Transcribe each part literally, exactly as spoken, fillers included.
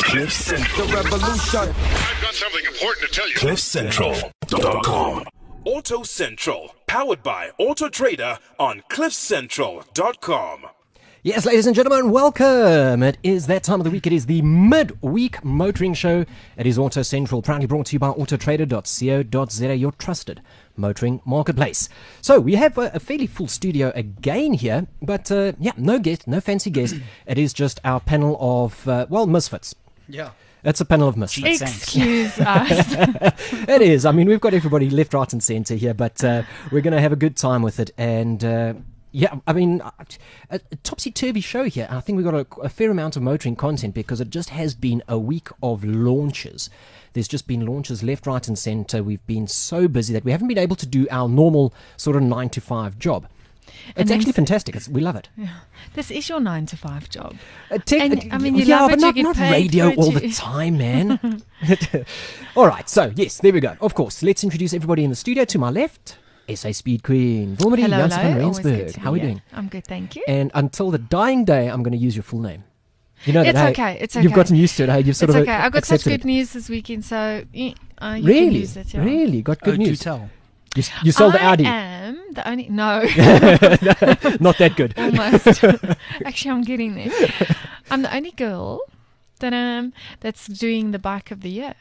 Cliff Central. The revolution. I've got something important to tell you. cliff central dot com. Auto Central, powered by Auto Trader on cliff central dot com. Yes, ladies and gentlemen, welcome. It is that time of the week. It is the midweek motoring show. It is Auto Central, proudly brought to you by auto trader dot co dot za, your trusted motoring marketplace. So we have a, a fairly full studio again here, but uh, yeah, no guest, no fancy guest. It is just our panel of, uh, well, misfits. Yeah. It's a panel of misfits. Excuse us. It is. I mean, we've got everybody left, right and centre here, but uh, we're going to have a good time with it. And uh, yeah, I mean, a, a topsy-turvy show here. I think we've got a, a fair amount of motoring content because it just has been a week of launches. There's just been launches left, right and centre. We've been so busy that we haven't been able to do our normal sort of nine to five job. It's actually fantastic. It's, we love it. Yeah. This is your nine to five job. Uh, tech, And, I mean, you yeah, love but it, not, you get not paid radio for it, all you- the time, man. All right, so yes, there we go. Of course, let's introduce everybody in the studio. To my left, S A Speed Queen, Vormedy Hello, Janssen van hello. Always good Rensburg. to How are be we here. doing? I'm good, thank you. And until the dying day, I'm going to use your full name. You know It's that, hey, okay, it's You've okay. gotten used to it. Hey, you've sort It's of okay. I've got such accepted good news this weekend, so eh, uh, it. you Really, can use it. Yeah. really got good oh, do news. tell. You, s- you sold the I Audi. am the only no, Not that good. almost. Actually, I'm getting there. I'm the only girl that um that's doing the bike of the year.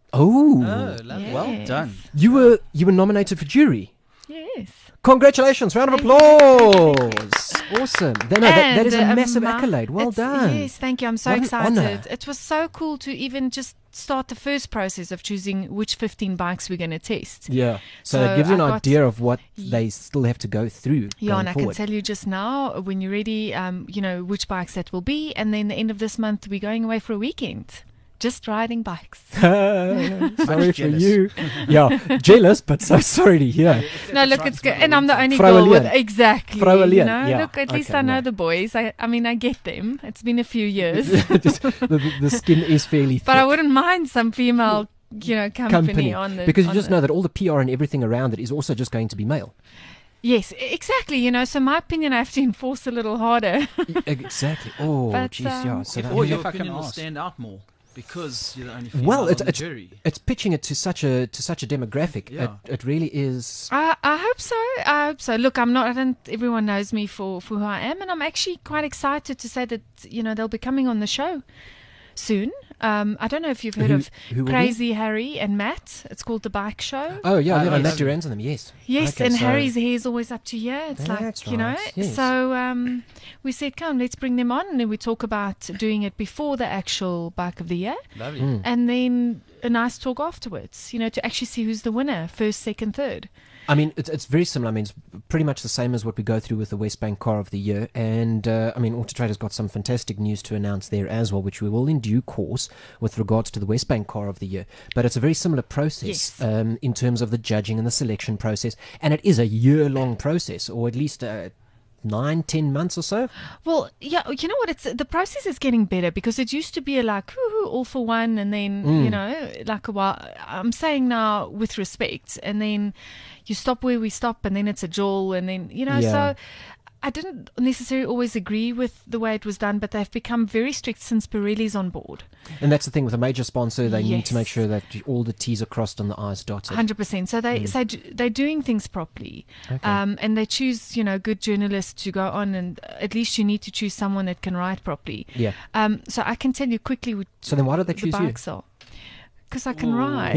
Oh, Oh, lovely. Well Yes. done. you were you were nominated for jury. Yes. Congratulations! Round of Thank you, applause. Awesome. That, no, that, that is a And, uh, massive my- accolade. Well it's- done. Yes, thank you. I'm so What an excited. honour. It was so cool to even just start the first process of choosing which fifteen bikes we're going to test. Yeah. So, So it gives you an I got- idea of what Ye- they still have to go through. Yeah, going and I can forward. tell you just now, when you're ready, um, you know, which bikes that will be. And then the end of this month, we're going away for a weekend. Just riding bikes. sorry for jealous. you. Yeah, jealous, but so sorry to hear. No, look, it's good. And I'm the only Vrouwen girl with... Leon. Exactly. Vrouwen You Leon, know, yeah. look, at least Okay, I know no. the boys. I, I mean, I get them. It's been a few years. Just the, the skin is fairly thick. But I wouldn't mind some female, you know, company, company on the... because you on just the- know that all the P R and everything around it is also just going to be male. Yes, e- exactly. You know, so my opinion, I have to enforce a little harder. Exactly. Oh, But, jeez, yeah. um, So If that, all your if I can opinion will ask. stand out more because you're the only female well, it's on the it's, jury. it's pitching it to such a to such a demographic. Yeah. It, it really is. I, I hope so. I hope so. Look, I'm not. I don't. Everyone knows me for for who I am, and I'm actually quite excited to say that you know they'll be coming on the show soon. Um, I don't know if you've heard Who- of who will be? Crazy Harry and Matt. It's called the Bike Show. Oh yeah, Oh, yeah. yes. Matt Duran's on them. Yes. Yes, Okay, and so- Harry's hair is always up to here. It's That's like, you know. right, yes. So um, we said, come, let's bring them on. And then we talk about doing it before the actual Bike of the Year. Lovely. Mm. And then a nice talk afterwards, you know, to actually see who's the winner, first, second, third. I mean, it's it's very similar. I mean, it's pretty much the same as what we go through with the West Bank Car of the Year. And, uh, I mean, Auto Trader's got some fantastic news to announce there as well, which we will in due course with regards to the West Bank Car of the Year. But it's a very similar process Yes. um, in terms of the judging and the selection process. And it is a year-long process, or at least uh, nine, ten months or so. Well, yeah, you know what? It's the process is getting better because it used to be like whoo, all for one, and then Mm. you know, like a while. I'm saying now with respect, and then you stop where we stop, and then it's a jewel, and then you know. Yeah. So I didn't necessarily always agree with the way it was done, but they've become very strict since Pirelli's on board. And that's the thing with a major sponsor, they need to make Yes. sure that all the T's are crossed and the I's dotted. Hundred percent. So they Mm. so d- they're doing things properly, Okay. um, and they choose you know good journalists to go on, and at least you need to choose someone that can write properly. Yeah. Um, so I can tell you quickly what So then why did they the choose you? bikes are. Because I can Ooh. ride.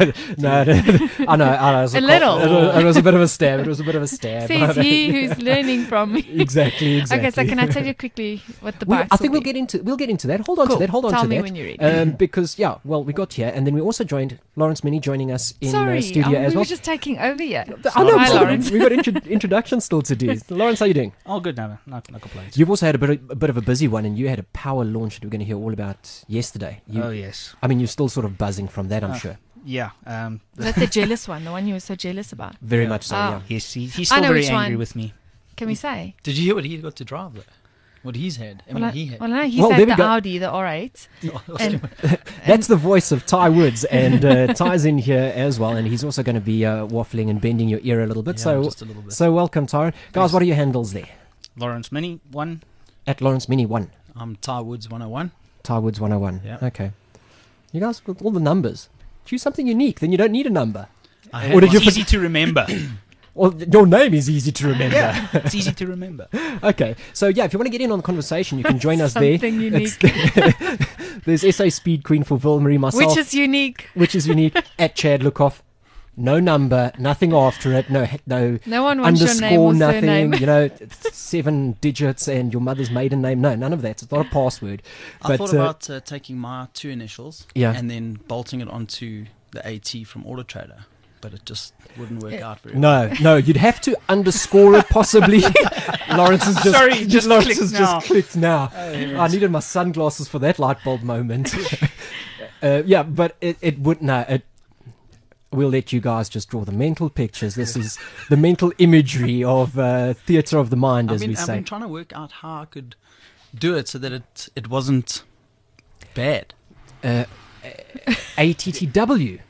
no, no, I know, I know. It was A co- little. It was, it was a bit of a stab. It was a bit of a stab. Says he who's learning from me. Exactly, exactly. Okay, so can I tell you quickly what the We- bikes I think will we'll be? get into we'll get into that. Hold on Cool. to that. Hold on Tell to me that. when you're ready. Um, because yeah, well, we got here, and then we also joined Lawrence Mini joining us in Sorry, uh, studio um, as we well. were just taking over here. I know, Hi, but Lawrence. we've got intro- introductions still to do. Lawrence, how you doing? Oh, good, no, no, no complaints. You've also had a bit of, a bit of a busy one, and you had a power launch that we're going to hear all about yesterday. You, Oh, yes. I mean, you're still sort of buzzing from that, I'm Uh, sure. Yeah. Um, Is that the jealous one, the one you were so jealous about? Very yeah. much so. Ah. Yeah. yes, he, he's I still know very which angry one. with me. Can we say? Did you hear what he got to drive though? What he's had? I mean, well, I, he had. well, no, he's Well, there had we the go. Audi, the R eight. And, That's the voice of Ty Woods, and uh, Ty's in here as well, and he's also going to be uh, waffling and bending your ear a little bit. Yeah, so, just a little bit. so welcome, Tyron. Guys, Thanks. what are your handles there? Lawrence Mini, one. At Lawrence Mini one, I'm Ty Woods one oh one. Ty Woods one oh one. Yeah. Okay. You guys got all the numbers. Choose something unique, then you don't need a number. I Or had did one. you It's easy to remember. Well, your name is easy to remember. It's easy to remember. Okay, so yeah, if you want to get in on the conversation, you can join us there. Something unique. It's- There's S A Speed Queen for Vilmarie, myself, Which is unique. which is unique, at Chad Lookoff. No number, nothing after it, no no No one wants your name underscore, or nothing, surname. you know, seven digits and your mother's maiden name. No, none of that. It's not a password. I But, thought uh, about uh, taking my two initials Yeah. and then bolting it onto the AT from Auto Trader, but it just wouldn't work out very well. No, no, you'd have to underscore it possibly. Lawrence has just, Sorry, just Lawrence clicked has now. just clicked now. I needed my sunglasses for that light bulb moment. uh, yeah, but it, it would no. It, we'll let you guys just draw the mental pictures. This is the mental imagery of uh, theatre of the mind, I've as been, we I've say. been trying to work out how I could do it so that it it wasn't bad. Uh, A T T W.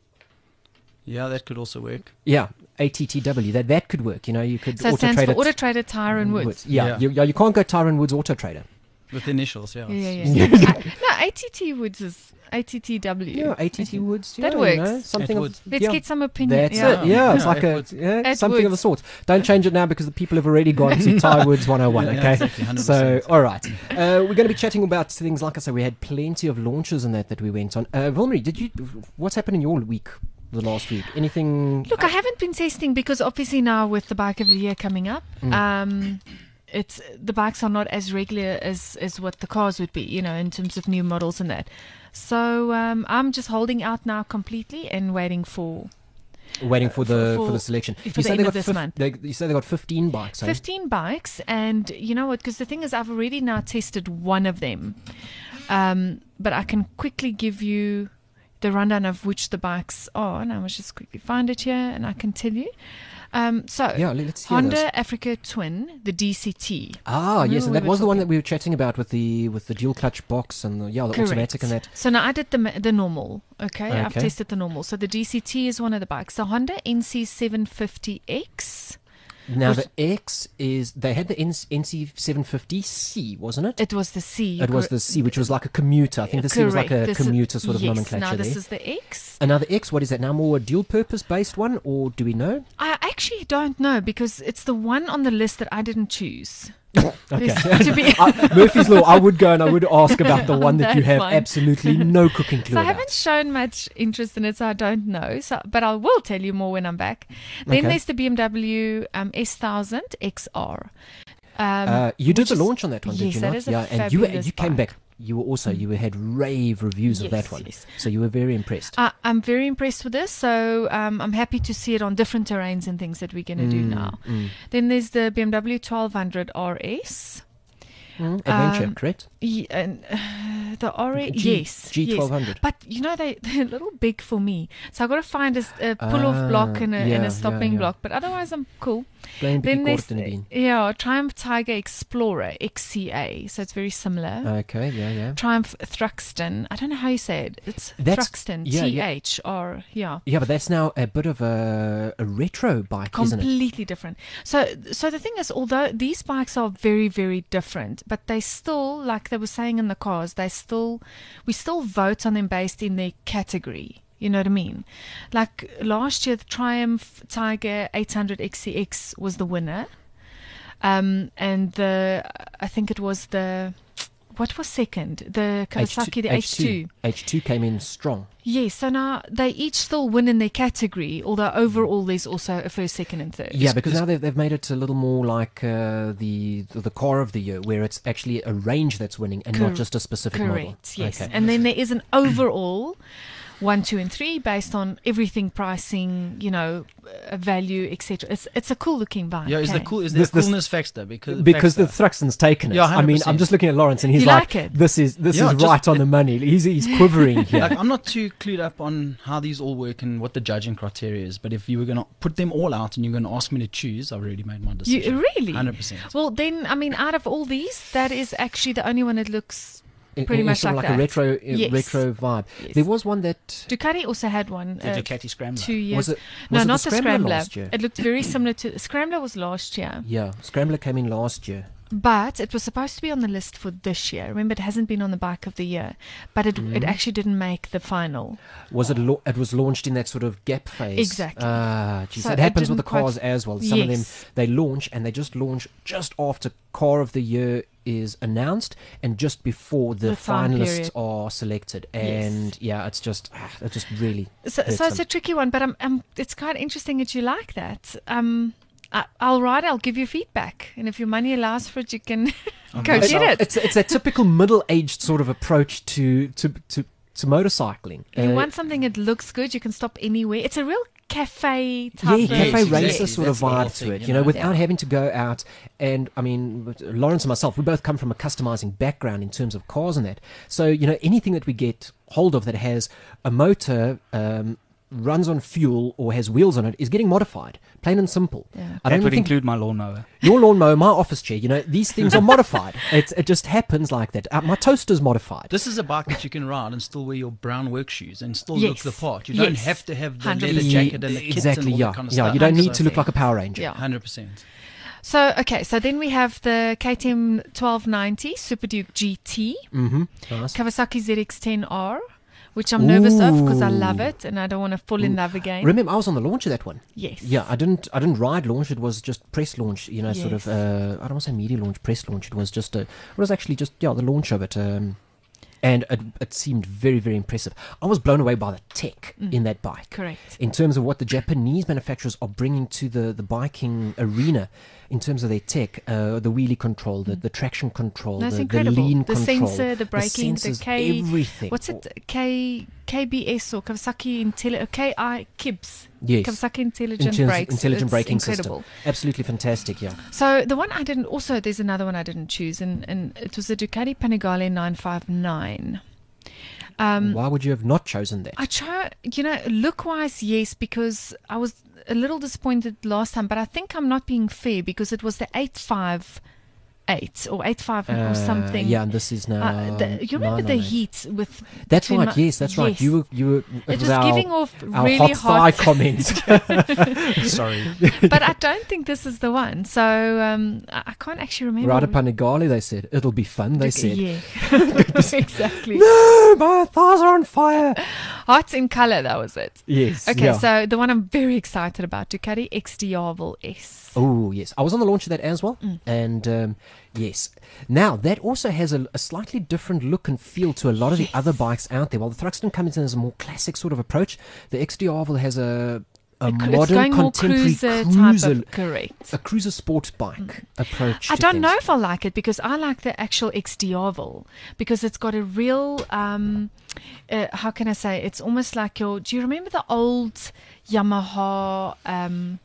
Yeah, that could also work. Yeah, A T T W. That that could work. You know, you could So it auto stands trade for it. Auto Trader Tyron Woods. Yeah, Yeah. You, yeah, you can't go Tyron Woods Auto Trader. With initials, yeah. Yeah, it's- yeah, yeah. Uh, no, A T T Woods is A T T W. Yeah, A T T Woods. That yeah, you know, works. something It of- would. Let's yeah. get some opinion. That's yeah. it. Yeah, it's Yeah, like it a would. yeah, It something of the would. sort. Don't change it now because the people have already gone to Ty Woods one oh one. Yeah, Okay, exactly, one hundred so percent. all right, uh, we're going to be chatting about things. Like I said, we had plenty of launches and that that we went on. Uh, Vilmarie, did you? What's happened in your week? The last week? Anything? Look, I haven't been testing because obviously now with the bike of the year coming up, Mm. um, it's the bikes are not as regular as as what the cars would be, you know, in terms of new models and that. So um, I'm just holding out now completely and waiting for Waiting for the for- for, the selection. for you the say end they of got this fif- month. They, you say they got fifteen bikes. Eh? fifteen bikes, and you know what? Because the thing is, I've already now tested one of them, um, but I can quickly give you the rundown of which the bikes are, and I must just quickly find it here, and I can tell you. Um, so Yeah, let- let's hear Honda this. Africa Twin, the D C T. Ah, yes, Remember and we that were was the one talking- that we were chatting about with the with the dual clutch box and the yeah the automatic and that. So now I did the ma- the normal. Okay? I've Okay. tested the normal. So the D C T is one of the bikes. The Honda N C seven fifty X. Now Which- the X is they had the N C seven fifty C, wasn't it? It was the C. It was cor- the C, which was like a commuter. I think the C was like correct. a This is- commuter sort of yes, nomenclature now this there. is the X. Another X, what is that now? More a dual purpose based one, or do we know? I actually don't know because it's the one on the list that I didn't choose. Okay. This- to be I, Murphy's Law, I would go and I would ask about the one that you That have one. absolutely no cooking clue So I about. haven't shown much interest in it, so I don't know. So, but I will tell you more when I'm back. Then Okay. there's the B M W um, S one thousand X R. Um, Uh, you did which the is- launch on that one, did yes, you that not? is a yeah, and you fabulous you came bike. back. You were also you had rave reviews of that Yes, one, yes. so you were very impressed. I, I'm very impressed with this, so um, I'm happy to see it on different terrains and things that we're going to do Mm, now. mm. Then there's the B M W twelve hundred R S. Mm, Adventure, Um, correct? Ye- and, uh, the R S, G- yes, G yes. twelve hundred. But you know they they're a little big for me, so I got to find a, s- a pull-off Ah, block and a, and yeah, a stopping yeah, yeah. block. But otherwise, I'm cool. Plain Then Picky there's Kortenedien. yeah Triumph Tiger Explorer X C A, so it's very similar. Okay, yeah, yeah. Triumph Thruxton, I don't know how you say it. It's That's- Thruxton, yeah, T yeah. H R, yeah. Yeah, but that's now a bit of a, a retro bike, isn't it? Completely different. So, so the thing is, although these bikes are very, very different, but they still, like they were saying in the cars, they still, we still vote on them based in their category. You know what I mean? Like last year, the Triumph Tiger eight hundred X C X was the winner, um, and the I think it was the what was second? The Kawasaki, the H two. H two came in strong. Yes, so now they each still win in their category, although overall there's also a first, second, and third. Yeah, because now they've, they've made it a little more like uh, the the car of the year, where it's actually a range that's winning and Cor- not just a specific model. Correct, yes. Okay. And then there is an overall one, two, and three based on everything, pricing, you know, uh, value, et cetera. It's it's a cool looking bike. Yeah, is the okay? cool is This- the this- coolness factor because because the factor. Thruxton's taken it. Yeah, I mean, I'm one hundred percent. just looking at Lawrence and he's You like, like it? "This is this Yeah, is just- right on the money." He's he's quivering here. Like, I'm not too clued up on how these all work and what the judging criteria is, but if you were going to put them all out and you're going to ask me to choose, I've already made my decision. You really? one hundred percent. Well, then, I mean, out of all these, that is actually the only one that looks In- pretty in much sort of like like a that. retro uh, Yes. retro vibe. Yes. There was one that Ducati also had one. The uh, Ducati Scrambler. Two years. was it. no, Was it not the the Scrambler Scrambler. last year? It looked very similar to Scrambler was last year. Yeah, Scrambler came in last year. but it was supposed to be on the list for this year. Remember, it hasn't been on the bike of the year, but it Mm-hmm. it actually didn't make the final. Was it? Lo- it was launched in that sort of gap phase. Exactly. Ah, geez, So it it happens with the didn't quite- cars as well. Some of them Yes. they launch and they just launch just after car of the year is announced and just before the, The time finalists period. are selected. Yes. And yeah, it's just ah, it just really. So, hurts so it's them. a tricky one, but um, um, it's quite interesting that you like that. Um, I, I'll write. I'll give you feedback, and if your money allows for it, you can go It's- get it. It's it's a typical middle-aged sort of approach to to to, to motorcycling. If you Uh, want something that looks good, you can stop anywhere. It's a real cafe type. Yeah, of- cafe Yes, racer exactly. sort of That's the whole vibe to thing, it, you you know, know. without Yeah. having to go out. And I mean, with Lawrence and myself, we both come from a customizing background in terms of cars and that. So, you know, anything that we get hold of that has a motor, um, runs on fuel or has wheels on it is getting modified, plain and simple. Yeah. I That don't would think include my lawnmower. your lawnmower, my office chair, you know, these things are modified. It, it just happens like that. Uh, my toaster's modified. This is a bike that you can ride and still wear your brown work shoes and still Yes. look the part. You don't Yes. have to have the one hundred leather percent. jacket and the kits exactly, and all yeah. that kind of yeah, stuff. you don't need one to look hundred like a Power Ranger. Yeah. one hundred percent. So okay, so then we have the K T M twelve ninety Super Duke G T, Mm-hmm. Nice. Kawasaki Z X ten R, which I'm nervous of because I love Ooh. it and I don't want to fall in love again. Remember, I was on the launch of that one. Yes. Yeah, I didn't. I didn't ride launch. It was just press launch. You know, sort of. Yes. Uh, I don't want to say media launch, press launch. It was just a. It was actually just yeah, the launch of it. Um, and it, it seemed very, very impressive. I was blown away by the tech Mm. in that bike. Correct. In terms of what the Japanese manufacturers are bringing to the, the biking arena, in terms of their tech, uh, the wheelie control, the, the traction control, That's the, the incredible. lean The control, sensor, the braking, the sensors, K- everything. What's it? K KBS or Kawasaki Intelli- K I K I B S. Yes. Kawasaki Intelligent Intelli- Brakes. intelligent It's braking incredible. system. Absolutely fantastic. Yeah. So the one I didn't. Also, there's another one I didn't choose, and, and it was the Ducati Panigale nine five nine. Um, Why would you have not chosen that? I try, you know, look wise, yes, because I was a little disappointed last time, but I think I'm not being fair because it was the eight five eight or eight five Uh, or something. Yeah, and this is now. Uh, the, you remember the nine oh eight. heat with. That's between right. my- Yes, that's right. yes. You were. You were. It was our, giving off our really hot thigh hot. comment. Sorry. But I don't think this is the one. So um, I, I can't actually remember. Rada Panigale, they said it'll be fun. They said. Yeah. exactly. No, my thighs are on fire. Hot in color, that was it. Yes. Okay, yeah. so the one I'm very excited about, Ducati X Diavel S. Oh yes, I was on the launch of that as well, Mm. and um, yes. Now that also has a, a slightly different look and feel to a lot of the other bikes out there. While the Thruxton comes in as a more classic sort of approach, the X Diavel has a a Cru- modern it's going more contemporary cruiser, cruiser, type of correct. a cruiser sport bike approach. I to don't things. know if I like it because I like the actual X Diavel because it's got a real um, uh, how can I say? It's almost like your. Do you remember the old Yamaha? Um,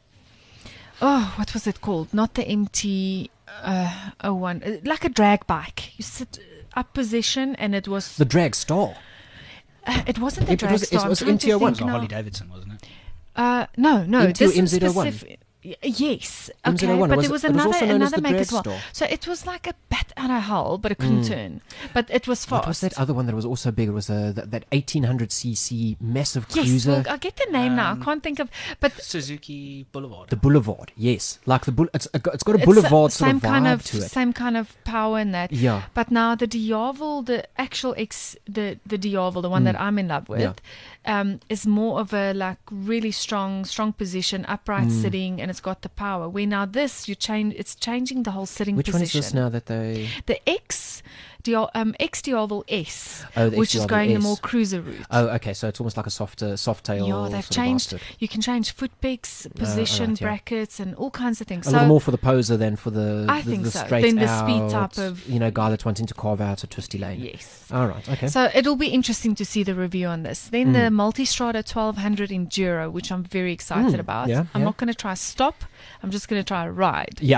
oh, what was it called? Not the M T uh, oh one, uh, like a drag bike. You sit up position and it was. The Drag Star. Uh, it wasn't the It drag was- it star. I'm was trying to M T oh one. It think was a now. Harley Davidson, wasn't it? Uh, no, no. M T or this M Z oh one? specific. y- Yes. M Z oh Okay, one, but it was- there was it was another also known as another the make Drag as well. Star. So it was like a bat out of hell, but it couldn't turn. But it was What was fast. that other one that was also big? It was uh, that, that eighteen hundred c c massive Yes, cruiser. well, I get the name now. I Um, can't think of. But Suzuki Boulevard. The Boulevard, yes, like the bull. It's, it's got a it's Boulevard the sort same of vibe kind of to it. same kind of power in that. Yeah. But now the Diavel, the actual X, the the Diavel, the one that I'm in love with, Mm. Yeah. um, is more of a like really strong, strong position, upright Mm. sitting, and it's got the power. Where now this, you change, it's changing the whole sitting Which one position. is this now that they? The X, Dia- um, X Diavel S, Oh, the which is X Diavel going the S. more cruiser route. Oh, okay. So it's almost like a soft, uh, soft tail. Yeah, they've sort of changed. bastard. You can change foot pegs, position, alright, yeah. brackets, and all kinds of things. A so little more for the poser than for the. I the, think the so. straight Than the out, speed type of- You know, guy that's wanting to carve out a twisty lane. yes. All right. Okay. So it'll be interesting to see the review on this. Then Mm. the Multistrada twelve hundred Enduro, which I'm very excited Mm, about. yeah, I'm yeah. not going to try stop. I'm just going to try ride. yeah.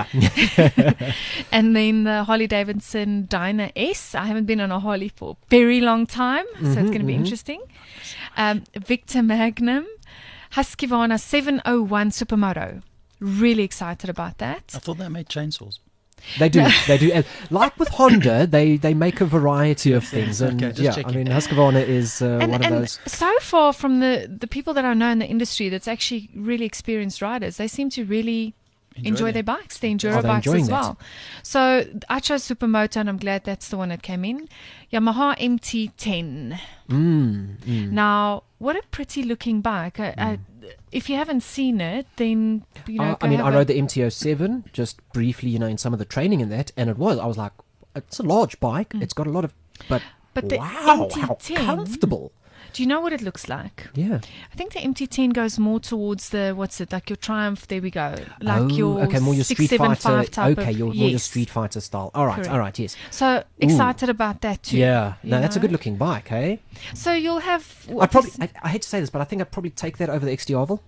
And then the Harley Davidson Dyna S. I haven't been on a Harley for a very long time, so it's Mhm, going to be mhm. interesting. Um, Victor Magnum, Husqvarna seven oh one Supermoto. Really excited about that. I thought they made chainsaws. They do. They do. And like with Honda, they they make a variety of things, and Okay, just yeah, I checking. mean Husqvarna is uh, and one of and those. so far from the, the people that I know in the industry that's actually really experienced riders, they seem to really enjoy, Enjoy their them. bikes, the enduro Are they bikes enjoying as that? well. So I chose Supermoto, and I'm glad that's the one that came in. Yamaha M T ten. Mm, mm. Now, what a pretty looking bike. I, I, if you haven't seen it, then you know. I, go I mean, have I a- rode the M T oh seven just briefly, you know, in some of the training in that, and it was, I was like, it's a large bike. It's got a lot of, but, Mm. But the wow, how M T ten comfortable. Do you know what it looks like? Yeah. I think the M T ten goes more towards the, what's it, like your Triumph, there we go. Like oh, your okay, more your six Street seven Fighter. five type Okay, of, your, yes. more your Street Fighter style. All right, Correct. all right, yes. So excited about that too. Yeah, you no, that's a know? good looking bike, hey? So you'll have. I'd probably, I, I hate to say this, but I think I'd probably take that over the X D Oval.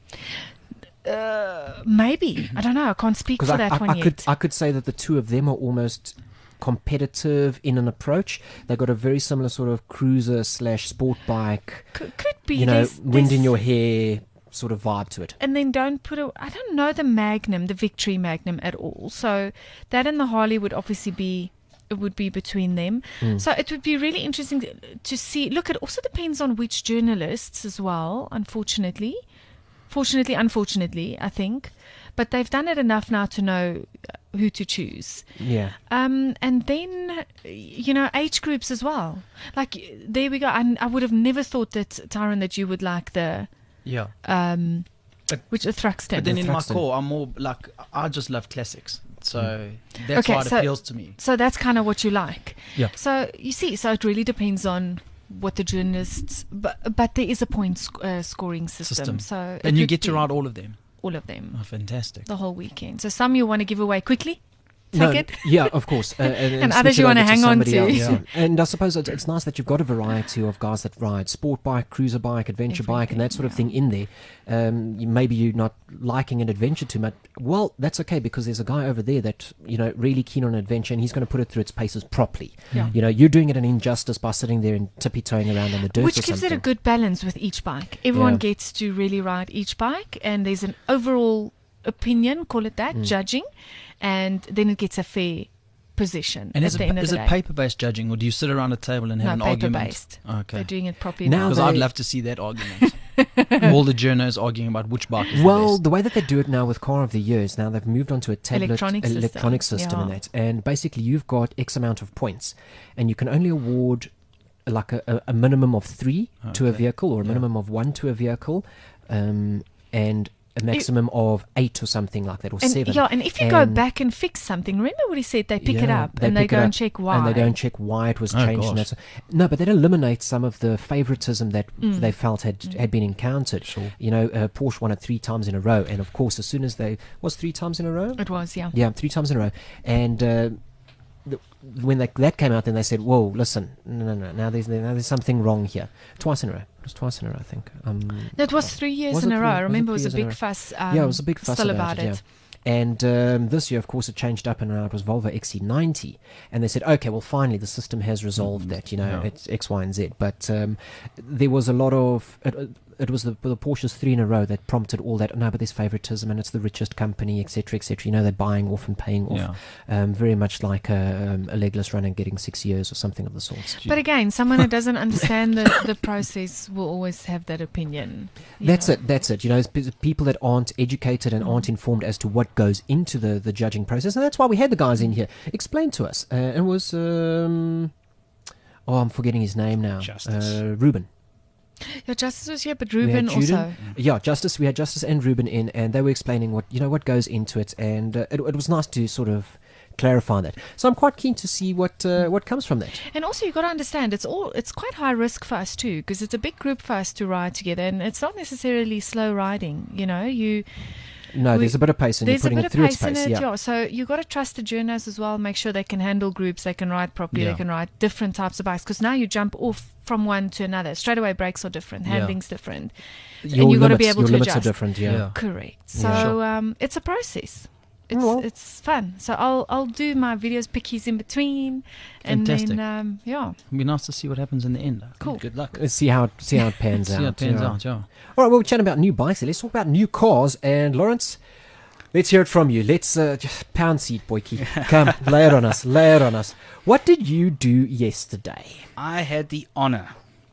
Uh, maybe. I don't know. I can't speak for Because I, that I, one I yet. could I could say that the two of them are almost competitive in an approach. They've got a very similar sort of cruiser slash sport bike, could, could be. you know, There's- wind in there's- your hair sort of vibe to it. And then don't put a. I don't know the Magnum, the Victory Magnum at all. So that and the Harley would obviously be. It would be between them. Mm. So it would be really interesting to, to see. Look, it also depends on which journalists as well, unfortunately. Fortunately, unfortunately, I think. But they've done it enough now to know who to choose. Yeah. Um, and then, you know, age groups as well. Like, there we go. I, I would have never thought that, Tyron, that you would like the, Yeah. um, But- which the Thruxton. But then in my Thruxton. core, I'm more like, I just love classics. So that's Okay, why it so- appeals to me. So that's kind of what you like. Yeah. So you see, so it really depends on what the journalists, but but there is a point sc- uh, scoring system. System. So it And you would get to be ride all of them. all of them Oh, fantastic. the whole weekend. So some you want to give away quickly, take No, it. yeah, of course. Uh, and, And switch others it you wanna over hang on somebody to. else, Yeah. And I suppose it's, it's nice that you've got a variety of guys that ride sport bike, cruiser bike, adventure bike, and that sort of Everything, thing in there. Um, you, maybe you're not liking an adventure too much. Well, that's okay, because there's a guy over there that, you know, really keen on adventure, and he's going to put it through its paces properly. Yeah. You know, you're doing it an injustice by sitting there and tippy-toeing around on the dirt Which or gives something. it a good balance with each bike. Everyone Yeah. gets to really ride each bike, and there's an overall opinion, call it Mm. that, judging, and then it gets a fair position And at is the it, end of is the it day. paper-based judging, or do you sit around a table and have No, an argument? paper-based. Okay. They're doing it properly Now now. Because I'd they- love to see that argument. All the journos arguing about which bike is Well, the best. the way that they do it now with Car of the Years, now they've moved on to a tablet Electronic system. electronic system and Yeah. that. And basically, you've got X amount of points, and you can only award like a, a, a minimum of three to a Okay. vehicle, or a Yeah. minimum of one to a vehicle, um, and a maximum of eight or something like that, or And seven. yeah, and if you go And- back and fix something, remember what he said? They pick it Yeah, up and they pick it go and up, check why. And they go and check why it was Oh, changed. And gosh. that's, no, but that eliminates some of the favoritism that Mm. they felt had had been encountered. Sure. You know, uh, Porsche won it three times in a row, and of course, as soon as they was three times in a row. It was, yeah. Yeah, three times in a row. And uh, the, when they, that came out, then they said, "Whoa, listen, no, no, no. Now there's now there's something wrong here." Twice in a row. It was twice in a row, I think. Um, That was three years Was in it a three- row. was I it remember it three was a years in a big row? fuss. Um, yeah, it was a big fuss still about, about it. Yeah. And um, this year, of course, it changed up, and now it was Volvo X C ninety. And they said, okay, well, finally, the system has resolved that, you know, Yeah. it's X, Y, and Z. But um, there was a lot of... It, it was the, the Porsches three in a row that prompted all that. No, but there's favoritism, and it's the richest company, et cetera, et cetera. You know, they're buying off and paying off. Yeah. Um, very much like a, um, a legless runner getting six years or something of the sort. But again, someone who doesn't understand the, the process will always have that opinion. you That's know. it. That's it. You know, it's p- people that aren't educated and aren't informed as to what goes into the, the judging process, and that's why we had the guys in here explain to us. Uh, it was um, oh, I'm forgetting his name now. Justice. Uh, Ruben. Yeah, Justice was here, but We had Ruben Juden. also. Yeah, Justice. We had Justice and Ruben in, and they were explaining what you know what goes into it, and uh, it, it was nice to sort of clarify that. So I'm quite keen to see what uh, what comes from that. And also, you got to understand, it's all it's quite high risk for us too, because it's a big group for us to ride together, and it's not necessarily slow riding. You know, you No, We- there's a bit of pace, and you're there's a putting bit it of through pace its in pace. it, Yeah. yeah. So you got to trust the journos as well. Make sure they can handle groups, they can ride properly, Yeah. they can ride different types of bikes. Because now you jump off from one to another. Straight away, brakes are different, Yeah. handling's different. Your and you got to limits, be able your to limits adjust. are different. Yeah. Yeah. Correct. So Yeah. Sure. um, it's a process. It's Well. it's fun. So I'll I'll do my videos, pickies in between, and Fantastic. then um, yeah, It'd be nice to see what happens in the end. Cool. Good luck. Let's see how it, see how it pans See out. how it pans yeah. out, yeah. All right, well, we're chatting about new bikes. Let's talk about new cars. And Lawrence, let's hear it from you. Let's uh, just pound seat, boyki. Come, lay it on us. Lay it on us. What did you do yesterday? I had the honor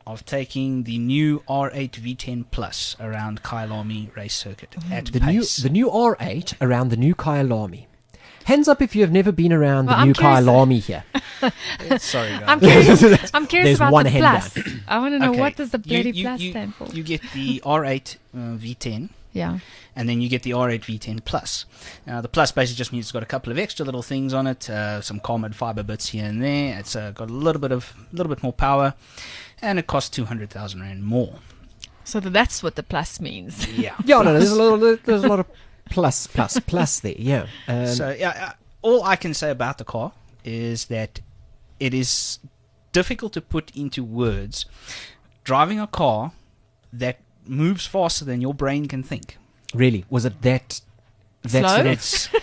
of taking the new R eight V ten Plus around Kyalami race circuit at The new pace. the new R eight around the new Kyalami. Hands up if you have never been around Well, the I'm new curious- Kyalami here. Sorry, guys. I'm curious. I'm curious There's about one the hand plus. down. I want to know Okay, what does the you- bloody you- plus you- stand for. You get the R eight uh, V ten. Yeah. And then you get the R eight V ten Plus. Now, the Plus basically just means it's got a couple of extra little things on it, uh, some carbon fiber bits here and there. It's uh, got a little bit of, little bit more power, and it costs two hundred thousand rand more. So th- that's what the plus means. Yeah. Yeah, no, there's a little, there's a lot of plus, plus, plus there. Yeah. Um, So yeah, uh, all I can say about the car is that it is difficult to put into words. Driving a car that moves faster than your brain can think. really, was it that? That Slow? sort of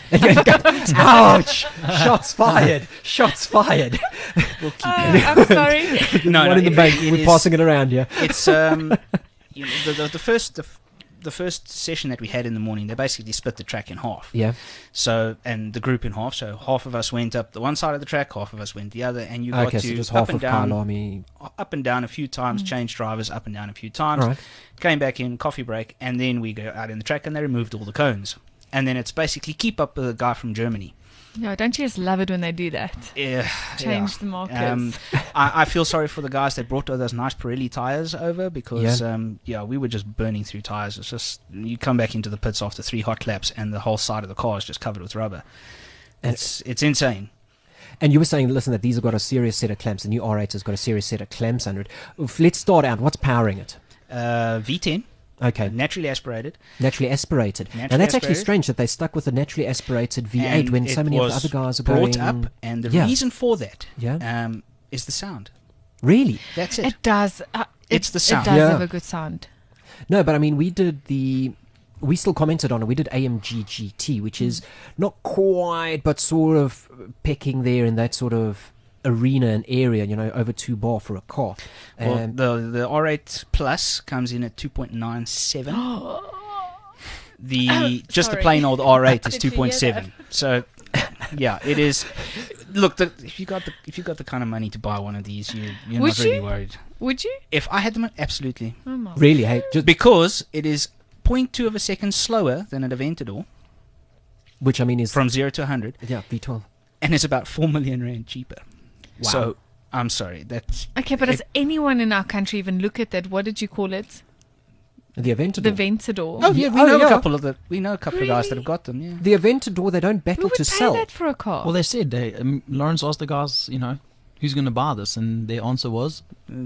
It's Ouch! Shots fired! Shots fired! we'll keep Uh, I'm sorry. no, One no, in the it- bank. it We're is- passing it around, yeah. It's um you know, the, the the first the, f- the first session that we had in the morning. They basically split the track in half. Yeah. So and the group in half. So half of us went up the one side of the track, half of us went the other, and you got Okay, to so just up half and of down, Kyalami. up and down a few times, change drivers up and down a few times. All right. Came back in, coffee break, and then we go out in the track, and they removed all the cones. And then it's basically keep up with a guy from Germany. Yeah, don't you just love it when they do that? Yeah, Change yeah. the markers. Um, I, I feel sorry for the guys that brought all those nice Pirelli tires over because, Yeah. um, yeah, we were just burning through tires. It's just you come back into the pits after three hot laps, and the whole side of the car is just covered with rubber. And- It's it's insane. And you were saying, listen, that these have got a serious set of clamps. The new R eight has got a serious set of clamps under it. Oof, let's start out. What's powering it? Uh, V ten, Okay, naturally aspirated. naturally aspirated. Naturally now that's actually aspirated. strange that they stuck with a naturally aspirated V eight and when so it many of the was other guys are brought going. up, and the Yeah. reason for that Yeah. um, is the sound. Really? That's it. It does. Uh, it, It's the sound. It does Yeah. have a good sound. No, but I mean, we did the. We still commented on it. We did A M G G T, which is not quite, but sort of pecking there in that sort of arena and area, you know, over two bar for a car. Well, Um, the the R eight Plus comes in at two point nine seven. The just the sorry. plain old R eight is Did two you hear point seven. So, yeah, it is. Look, the, if you got the if you got the kind of money to buy one of these, you you're Would not really you? worried. Would you? If I had the money, absolutely, Oh my. really, hey, just, because it is zero point two of a second slower than an Aventador which I mean is from zero to one hundred, yeah V twelve. and it's about four million rand cheaper. Wow. So I'm sorry, that's Okay, but It- does anyone in our country even look at that? What did you call it? The Aventador. The Ventador. oh yeah, we Oh, know yeah. a couple of the we know a couple of guys that Really? have got them. Yeah. the Aventador, they don't Who battle would to pay sell. that for a car? Well, they said they um, Lawrence asked the guys, you know, who's going to buy this, and their answer was,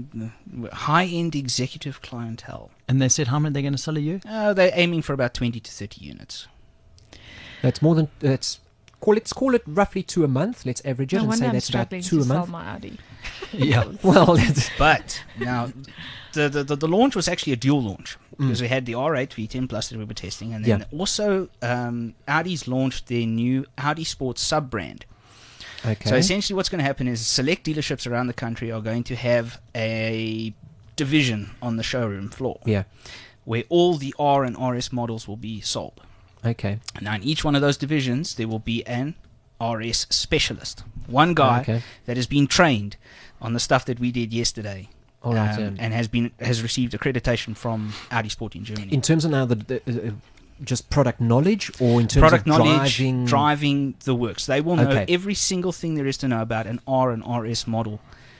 High end executive clientele. and they said how many they're going to sell a year. Uh, they're aiming for about twenty to thirty units. That's more than that's call let's call it roughly two a month. Let's average it no and wonder say I'm that's about struggling two to a sell month. my Audi. Yeah. Well, it's, But now, the, the the the launch was actually a dual launch because we had the R eight V ten Plus that we were testing, and then Yeah. also um, Audi's launched their new Audi Sports sub brand. okay. So essentially, what's going to happen is select dealerships around the country are going to have a division on the showroom floor yeah. where all the R and R S models will be sold. Okay. Now, in each one of those divisions, there will be an R S specialist. One guy Okay. that has been trained on the stuff that we did yesterday. All right. um, um, and has been has received accreditation from Audi Sport in Germany. in terms of now the, the uh, just product knowledge, or in terms Product of knowledge, driving, driving the works. They will know Okay. every single thing there is to know about an R and R S model.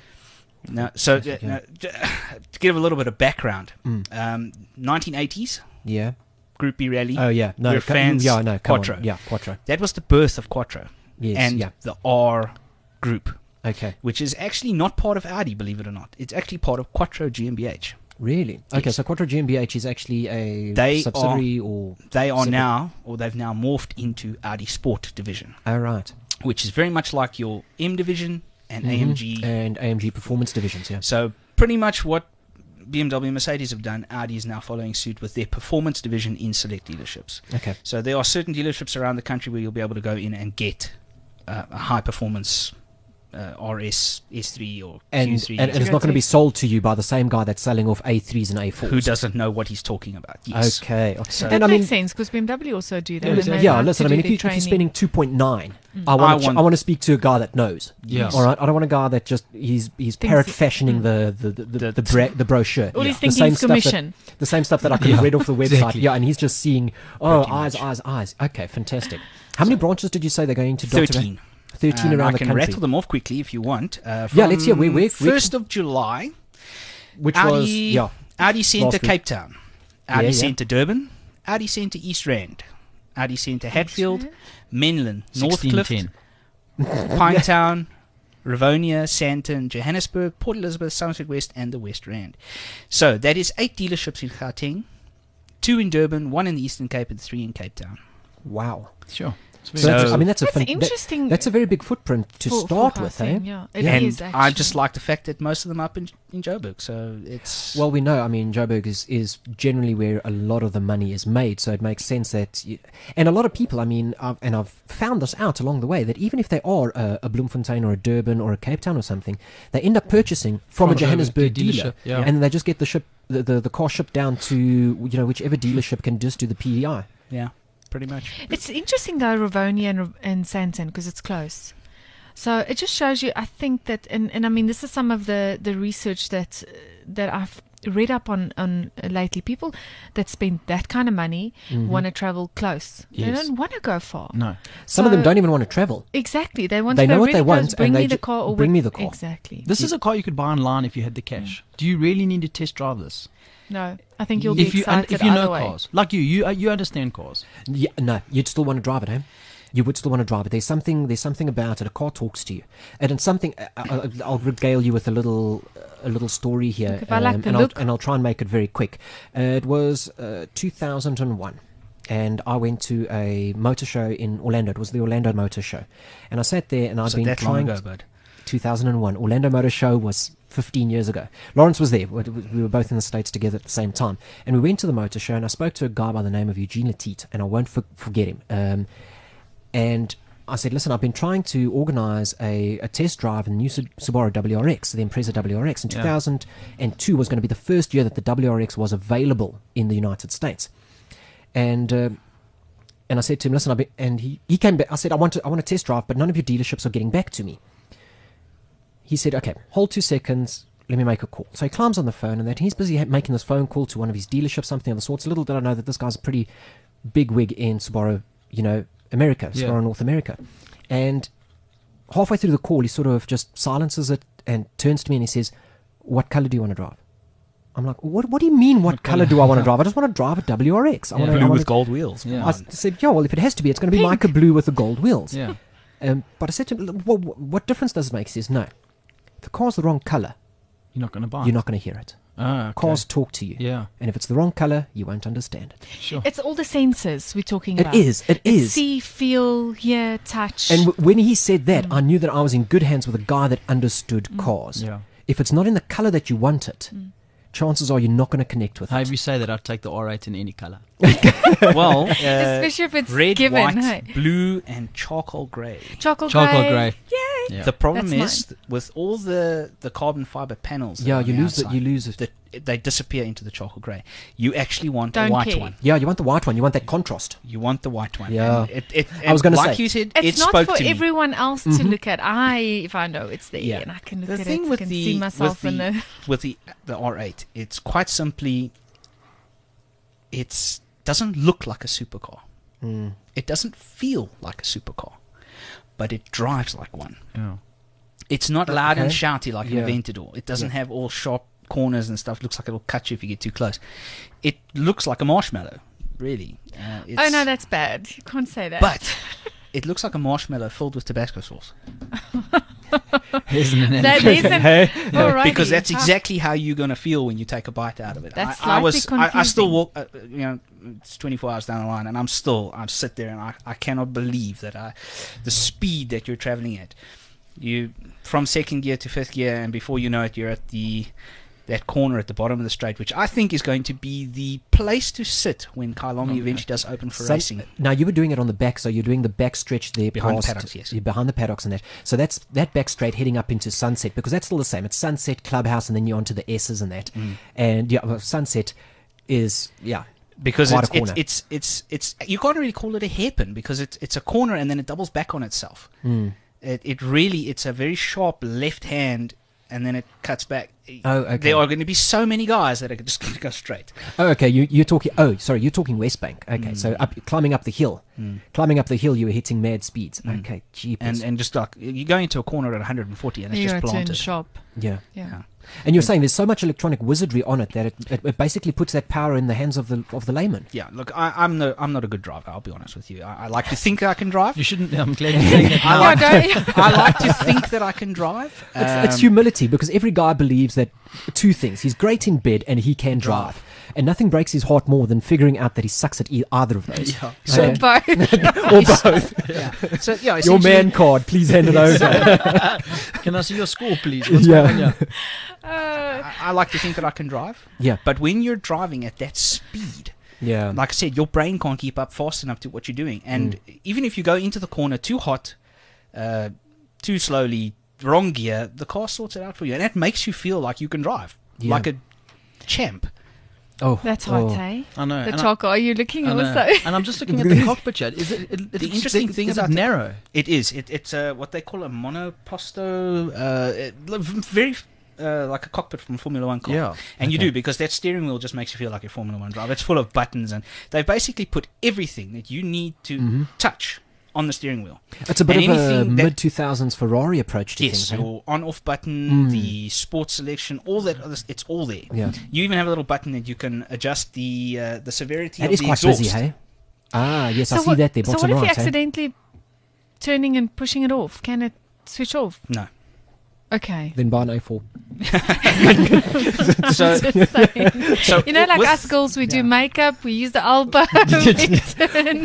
Now, so uh, Fantastic, yeah. now, to give a little bit of background, Mm. um, nineteen eighties Yeah. Group B Rally. Oh yeah. No. We're co- fans, Yeah. No. Come Quattro. On. Yeah. Quattro. That was the birth of Quattro Yes. and yeah. the R group, Okay. which is actually not part of Audi, believe it or not. It's actually part of Quattro GmbH. Really? Okay. Yes. So Quattro GmbH is actually a They subsidiary, or They are Separate. now, or they've now morphed into Audi Sport division, oh right. which is very much like your M division and Mhm. A M G. and A M G performance divisions. Yeah. So pretty much what B M W and Mercedes have done, Audi is now following suit with their performance division in select dealerships. Okay. So there are certain dealerships around the country where you'll be able to go in and get uh, a high performance uh, R S S three or And, Q three. and, and it's not going to be sold to you by the same guy that's selling off A threes and A fours. who doesn't know what he's talking about. Yes. Okay. So- That and I makes mean, sense because B M W also do that. Yeah, and exactly. they yeah, like listen, I to mean, do if, you, the if you're training. spending two point nine, I I want to want- I want to speak to a guy that knows. Yes. All right, I don't want a guy that just he's he's Thinks parrot he- fashioning the the the, the, The- the, bra- the brochure. All he's The thinking same is stuff that- commission. the same stuff that I could have read off the website. exactly. Yeah, and he's just seeing oh Pretty eyes, much. eyes, eyes. Okay, fantastic. How many branches did you say they're going to? Doctor thirteen. Thirteen And around I the can country. rattle them off quickly if you want. Uh, Yeah, let's hear. Where- where- from where- first of July, Which Audi, was yeah. Audi Centre last week. Cape Town, Audi Yeah, yeah. Centre Durban, Audi Centre East Rand, Audi Centre Hatfield, Menlyn, sixteen Northcliffe, ten. Pinetown, Rivonia, Sandton, Johannesburg, Port Elizabeth, Somerset West, and the West Rand. So that is eight dealerships in Gauteng, two in Durban, one in the Eastern Cape, and three in Cape Town. Wow. Sure. So, So- that's, I mean, that's a That's fan- that- interesting that's a very big footprint to for- for start with, eh? Gauteng, Yeah, it Yeah. is and I actually. just like the fact that most of them are up in, in Joburg, so it's Well, we know. I mean, Joburg is, is generally where a lot of the money is made, so it makes sense that. You, and a lot of people, I mean, I've, and I've found this out along the way that even if they are a, a Bloemfontein or a Durban or a Cape Town or something, they end up purchasing from, From a a Johannesburg dealership, dealer, yeah. and they just get the ship, the, the the car shipped down to you know whichever dealership can just do the P E I. yeah, pretty much. It's interesting though, Rivonia and, and Sandton, because it's close. So it just shows you, I think that, and, and I mean, this is some of the, the research that that I've read up on, on lately. People that spend that kind of money want to travel close. They Yes. don't want to go far. No. Some of them So- don't even want to travel. Exactly. They want They to go know what really they close, want, Bring and they me the ju- car. Or bring what- me the car. Exactly. This is a car you could buy online if you had the cash. Do you really need to test drive this? No, I think you'll if be you un- excited if you either know way. cars, like you, you uh, you understand cars. Yeah, no, you'd still want to drive it, eh? You would still want to drive it. There's something. There's something about it. A car talks to you, and it's something. I- I, I'll regale you with a little, a little story here, Look, if I like the and look. I'll and I'll try and make it very quick. Uh, it was uh, two thousand one, and I went to a motor show in Orlando. It was the Orlando Motor Show, and I sat there and I'd So been that long trying. ago, bud. two thousand one. Orlando Motor Show was fifteen years ago. Lawrence was there. We we were both in the States together at the same time. And we went to the motor show, and I spoke to a guy by the name of Eugene Latit, and I won't for, forget him. Um, and I said, listen, I've been trying to organize a, a test drive in the new Su- Subaru W R X, the Impreza W R X. And Yeah. two thousand two was going to be the first year that the W R X was available in the United States. And... Uh, and I said to him, listen, I've been, and he, he came back. I said, I want to, I want to test drive, but none of your dealerships are getting back to me. He said, okay, hold two seconds. Let me make a call. So he climbs on the phone, and then he's busy ha- making this phone call to one of his dealerships, something of the sorts. Little did I know that this guy's a pretty big wig in Subaru, you know, America, Yeah. Subaru North America. And halfway through the call, he sort of just silences it and turns to me and he says, what color do you want to drive? I'm like, what What do you mean, what, What color colour? do I want to drive? I just want to drive a W R X. I Yeah. want to, Blue I with want gold wheels. Yeah. I s- said, yeah, well, if it has to be, it's going to be Pink. Mica Blue with the gold wheels. Yeah. Um, but I said to him, well, wh- what difference does it make? He says, no. If the car's the wrong color, You're not going to buy. you're not going to hear it. Ah, okay. Cars talk to you. Yeah. And if it's the wrong color, you won't understand it. Sure. It's all the senses we're talking It about. is. It It's is. see, feel, hear, touch. And w- when he said that, I knew that I was in good hands with a guy that understood Mm. cars. Yeah. If it's not in the color that you want it, chances are you're not going to connect with Hey, it. if you say that, I'd take the R eight in any color. Well, uh, Especially if it's red, given, white, hey. blue, and charcoal grey. Charcoal, Charcoal grey. grey. Yay. Yeah. The problem That's is th- with all the, the carbon fiber panels. that Yeah, are on you the lose the- outside, you lose it. the- they disappear into the charcoal grey. You actually want Don't a white care. one. Yeah, you want the white one. You want that contrast. You want the white one. Yeah. And it, it, I was and gonna like say- you said, It's it not spoke for to me. everyone else to look at. I, if I know it's there, Yeah. and I can look The at thing it, I with can the see myself with in the, the. with the the R eight, it's quite simply. It's doesn't look like a supercar. Mm. It doesn't feel like a supercar, but it drives like one. Yeah. It's not loud and Okay. shouty like Yeah. an Aventador. It doesn't Yeah. have all sharp corners and stuff. It looks like it'll cut you if you get too close. It looks like a marshmallow, really. Uh, it's, Oh no, that's bad. You can't say that. But it looks like a marshmallow filled with Tabasco sauce. Here's an that analogy. isn't. Alrighty. Because that's Ah. exactly how you're going to feel when you take a bite out of it. That's I, I was, slightly I, I still confusing. walk, uh, you know, it's twenty-four hours down the line, and I'm still, I sit there and I, I cannot believe that I, the speed that you're traveling at. You from second gear to fifth gear, and before you know it, you're at the that corner at the bottom of the straight, which I think is going to be the place to sit when Kyalami eventually does open for Sun- racing. Now you were doing it on the back, so you're doing the back stretch there Behind the past, paddocks, yes. yeah, behind the paddocks and that. So that's that back straight heading up into Sunset, because that's still the same. It's Sunset, Clubhouse, and then you're onto the S's and that. Mm. And yeah, well, Sunset is yeah. Because Quite it's, a corner. it's it's it's it's you can't really call it a hairpin because it's it's a corner and then it doubles back on itself. Mm. It it really it's a very sharp left hand and then it cuts back. Oh, okay. There are going to be so many guys that are just going to go straight. Oh, okay. You, you're talking. Oh, sorry. You're talking West Bank. Okay, Mm. so up, climbing up the hill, climbing up the hill, you were hitting mad speeds. Mm. Okay, jeepers. And and just like you go into a corner at one hundred forty and it's You just gotta turn planted. sharp. yeah. Yeah. Yeah. And you're saying there's so much electronic wizardry on it that it, it, it basically puts that power in the hands of the of the layman. Yeah, look, I, I'm no, I'm not a good driver. I'll be honest with you. I, I like to think I can drive. You shouldn't. I'm glad you're saying that I now. like, Yeah, don't- I like to think that I can drive. It's, it's Um, humility, because every guy believes that two things: he's great in bed and he can drive, and nothing breaks his heart more than figuring out that he sucks at e- either of those. Yeah. So- Okay. Both. Or both. yeah. So yeah, Your essentially- man card, please hand it over. Can I see your score, please? What's Yeah. going on here? Uh, I, I like to think that I can drive. Yeah. But when you're driving at that speed, Yeah. like I said, your brain can't keep up fast enough to what you're doing. And even if you go into the corner too hot, uh, too slowly, wrong gear, the car sorts it out for you. And that makes you feel like you can drive. Yeah. Like a champ. Oh, That's hot, oh. eh? I know. The and I- choco. Are you looking I know. also? And I'm just looking at the cockpit chat. Is it? it The it's- interesting is thing it about the- narrow. It is. It, it's uh, what they call a monoposto, uh, it, very uh, like a cockpit from Formula One car. Yeah. And you Okay. do, because that steering wheel just makes you feel like a Formula One driver. It's full of buttons, and they've basically put everything that you need to Mm-hmm. touch on the steering wheel. It's a bit And of a anything that- mid two thousands Ferrari approach to Yes, things. eh? your on-off button, Mm. the sports selection, all that. Other, it's all there. Yeah. You even have a little button that you can adjust the uh, the severity That of is the quite exhaust. busy, hey? Ah, yes, I So see what, that there, so bottom what if right. you eh? accidentally turning and pushing it off? Can it switch off? No. Okay. Then buy an A four. So, Just saying. so You know, like with- us girls, we yeah. do makeup, we use the elbow. we turn.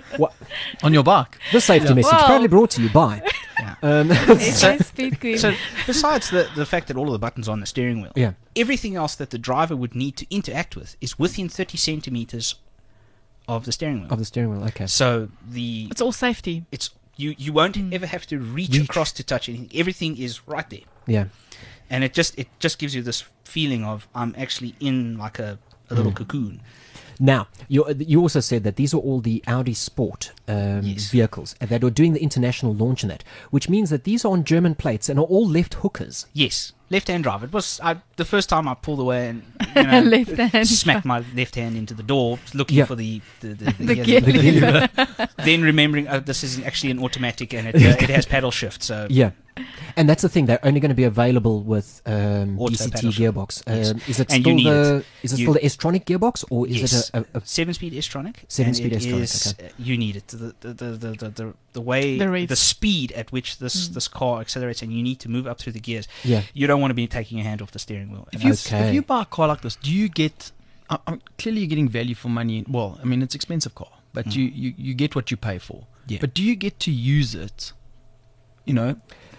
On your bike. The safety message Well- proudly brought to you by. Yeah. Um, Okay, speed queen. So, besides the the fact that all of the buttons are on the steering wheel, yeah. everything else that the driver would need to interact with is within thirty centimeters of the steering wheel. Of the steering wheel, okay. So the It's all safety. it's you you won't Mm. ever have to reach, Reach. across to touch anything. Everything is right there, Yeah. and it just it just gives you this feeling of I'm actually in like a, a little cocoon. Now, you you also said that these are all the Audi Sport um, Yes. vehicles and that are doing the international launch in that, which means that these are on German plates and are all left hookers. Yes, left-hand drive. It was I, the first time I pulled away and you know, Left hand smacked my left hand into the door, looking Yeah. for the the, the, The gear gear lever. lever. Then remembering oh, this is actually an automatic and it uh, it has paddle shift. So Yeah. And that's the thing; they're only going to be available with um, Auto B C T paddle shift. gearbox. Yes. Um, is it And still you need the it. is it You- still the S-tronic gearbox, or is yes. it a, a, a seven-speed S-tronic. Seven-speed and it S-tronic, is, okay. uh, you need it. The the the the the, the, the way The the, rates. speed at which this this car accelerates, and you need to move up through the gears. yeah? You don't want to be taking your hand off the steering wheel. If you Okay. if you buy a car like this, do you get? I, I'm clearly you're getting value for money. Well, I mean it's an expensive car, but Mm. you, you you get what you pay for. Yeah. But do you get to use it? You know,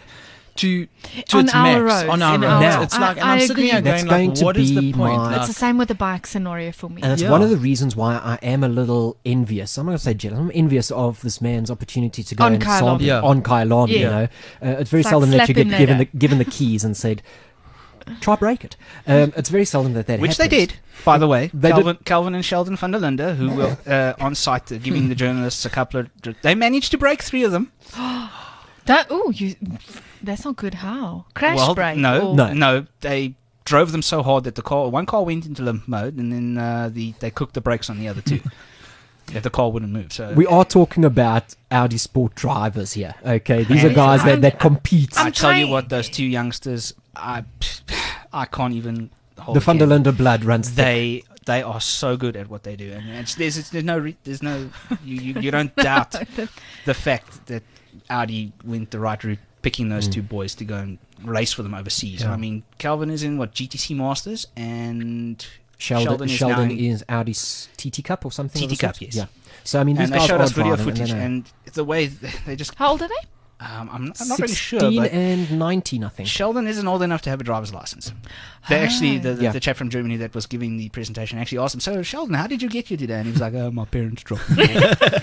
to to On its our max roads, on our in roads. our- Now- it's I- like, and I I'm sitting agree. here That's going, going like, to what is the be point? my- It's Like, the same with the bike scenario for me. And that's Yeah. one of the reasons why I am a little envious. I'm not going to say jealous. I'm envious of this man's opportunity to go On and Kyalami. sample Yeah. on Kyalami. You Yeah. know, uh, it's very It's like seldom that you slap get him given the later. given the keys and said, "Try break it." Um, it's very seldom that that Which they happens. did, by the way. They did. Calvin, Calvin and Sheldon van der Linde, who were uh, on site uh, giving the journalists a couple of. dr- They managed to break three of them. That oh, you. That's not good. How crash well, brake? no, or- No. no. They drove them so hard that the car, one car went into limp mode, and then uh, the they cooked the brakes on the other two. That the car wouldn't move. So We are talking about Audi Sport drivers here. Okay, these are And- guys that, I'm- that compete. I I'm tell you trying- what, those two youngsters, I I can't even hold. The a Van der candle. Linde blood runs thick. They they are so good at what they do, and it's, there's it's, there's no re, there's no you, you you don't doubt the fact that Audi went the right route, picking those two boys to go and race for them overseas. Yeah. I mean, Calvin is in what G T C Masters, and Sheldon, Sheldon Sheldon, is now in- is Audi's T T Cup or something. T T of the Cup, sort? yes. Yeah. So I mean, these and they guys showed are us video driving, footage, and, they know. and the way they just How old are they? Um, I'm, I'm not really sure. sixteen But and nineteen, I think. Sheldon isn't old enough to have a driver's license. They actually, the, the, Yeah. the chap from Germany that was giving the presentation actually asked him, so Sheldon, how did you get here today? And he was like, oh, my parents dropped me.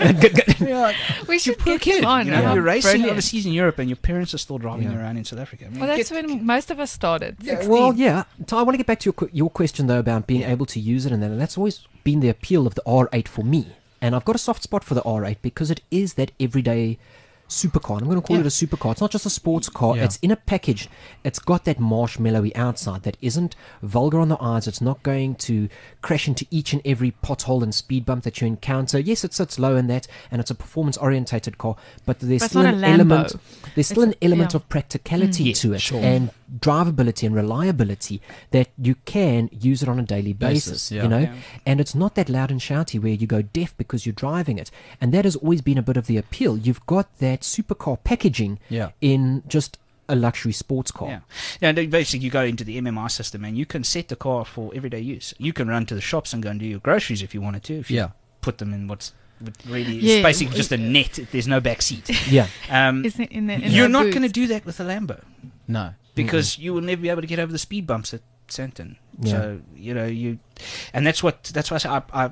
Yeah, We should poor get kid. him on. You know, How you're racing brilliant. overseas in Europe and your parents are still driving Yeah. around in South Africa. I mean, Well, that's get- when most of us started. Yeah, Well, yeah. So I want to get back to your que- your question though about being able to use it, and then and that's always been the appeal of the R eight for me. And I've got a soft spot for the R eight because it is that everyday supercar. I'm going to call Yeah. it a supercar. It's not just a sports car. Yeah. It's in a package. It's got that marshmallowy outside that isn't vulgar on the eyes. It's not going to crash into each and every pothole and speed bump that you encounter. Yes, it sits low in that, and it's a performance-orientated car, but there's But it's still not an a Lambo. element. There's still It's an a- element yeah. of practicality Yeah, to it, sure. and drivability and reliability that you can use it on a daily basis. Basis, yeah. You know, Yeah. and it's not that loud and shouty where you go deaf because you're driving it, and that has always been a bit of the appeal. You've got that supercar packaging Yeah. in just a luxury sports car. Yeah, yeah. And basically, you go into the M M I system and you can set the car for everyday use. You can run to the shops and go and do your groceries if you wanted to. If you Yeah. put them in what's what really Yeah. it's basically just a net. There's no back seat. Yeah. Um, Isn't it in the, in you're the not boot? going to do that with a Lambo No. because you will never be able to get over the speed bumps at Santon. Yeah. So you know you, and that's what that's why I, say I, I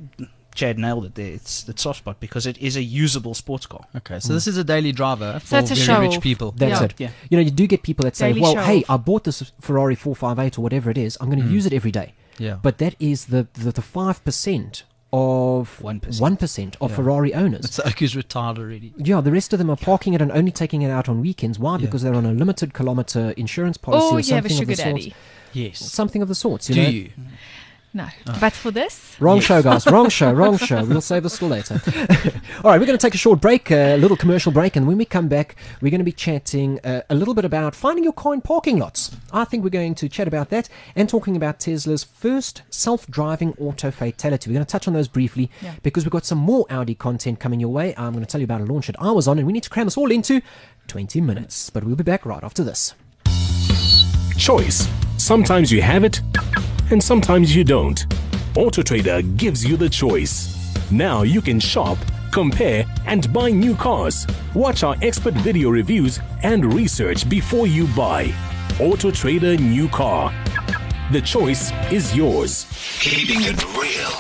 Chad nailed it there. It's the soft spot because it is a usable sports car. Okay, so this is a daily driver for So it's a very rich show-off. people. That's Yeah. it. Yeah. You know, you do get people that say, Daily well, show hey, off. I bought this Ferrari four fifty-eight or whatever it is. I'm going to use it every day. Yeah. But that is the, the, the five percent of one percent. one percent of Yeah. Ferrari owners. It's like who's retired already. Yeah, the rest of them are parking it and only taking it out on weekends. Why? Yeah. Because they're on a limited kilometer insurance policy Or or you have a something of sugar the sorts. daddy. Yes. Something of the sorts. You Do know? you? No. But for this, Wrong Yes. show, guys. Wrong show. Wrong show. We'll save this for later. All right, we're going to take a short break, a little commercial break, and when we come back, we're going to be chatting uh, a little bit about finding your car in parking lots. I think we're going to chat about that and talking about Tesla's first self-driving auto fatality. We're going to touch on those briefly Yeah. because we've got some more Audi content coming your way. I'm going to tell you about a launch that I was on, and we need to cram this all into twenty minutes. But we'll be back right after this. Choice. Sometimes you have it, and sometimes you don't. AutoTrader gives you the choice. Now you can shop, compare, and buy new cars. Watch our expert video reviews and research before you buy. AutoTrader New Car. The choice is yours. Keeping it real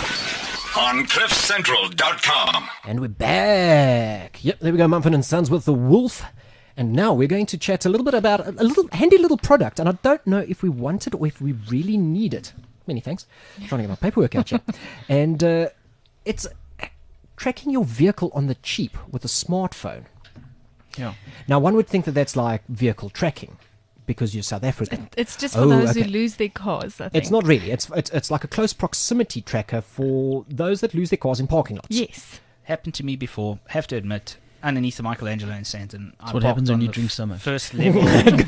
on cliff central dot com. And we're back. Yep, there we go, Mumford and Sons with The Wolf. And now we're going to chat a little bit about a, a little handy little product. And I don't know if we want it or if we really need it. Many thanks. Trying to get my paperwork out here. And uh, it's tracking your vehicle on the cheap with a smartphone. Yeah. Now, one would think that that's like vehicle tracking because you're South African. it's just for Oh, those okay. who lose their cars, I think. It's not really. It's, it's it's like a close proximity tracker for those that lose their cars in parking lots. Yes. Happened to me before. Have to admit, underneath the Michelangelo in Santon, I what parked happens when on you the drink f- so much. First level.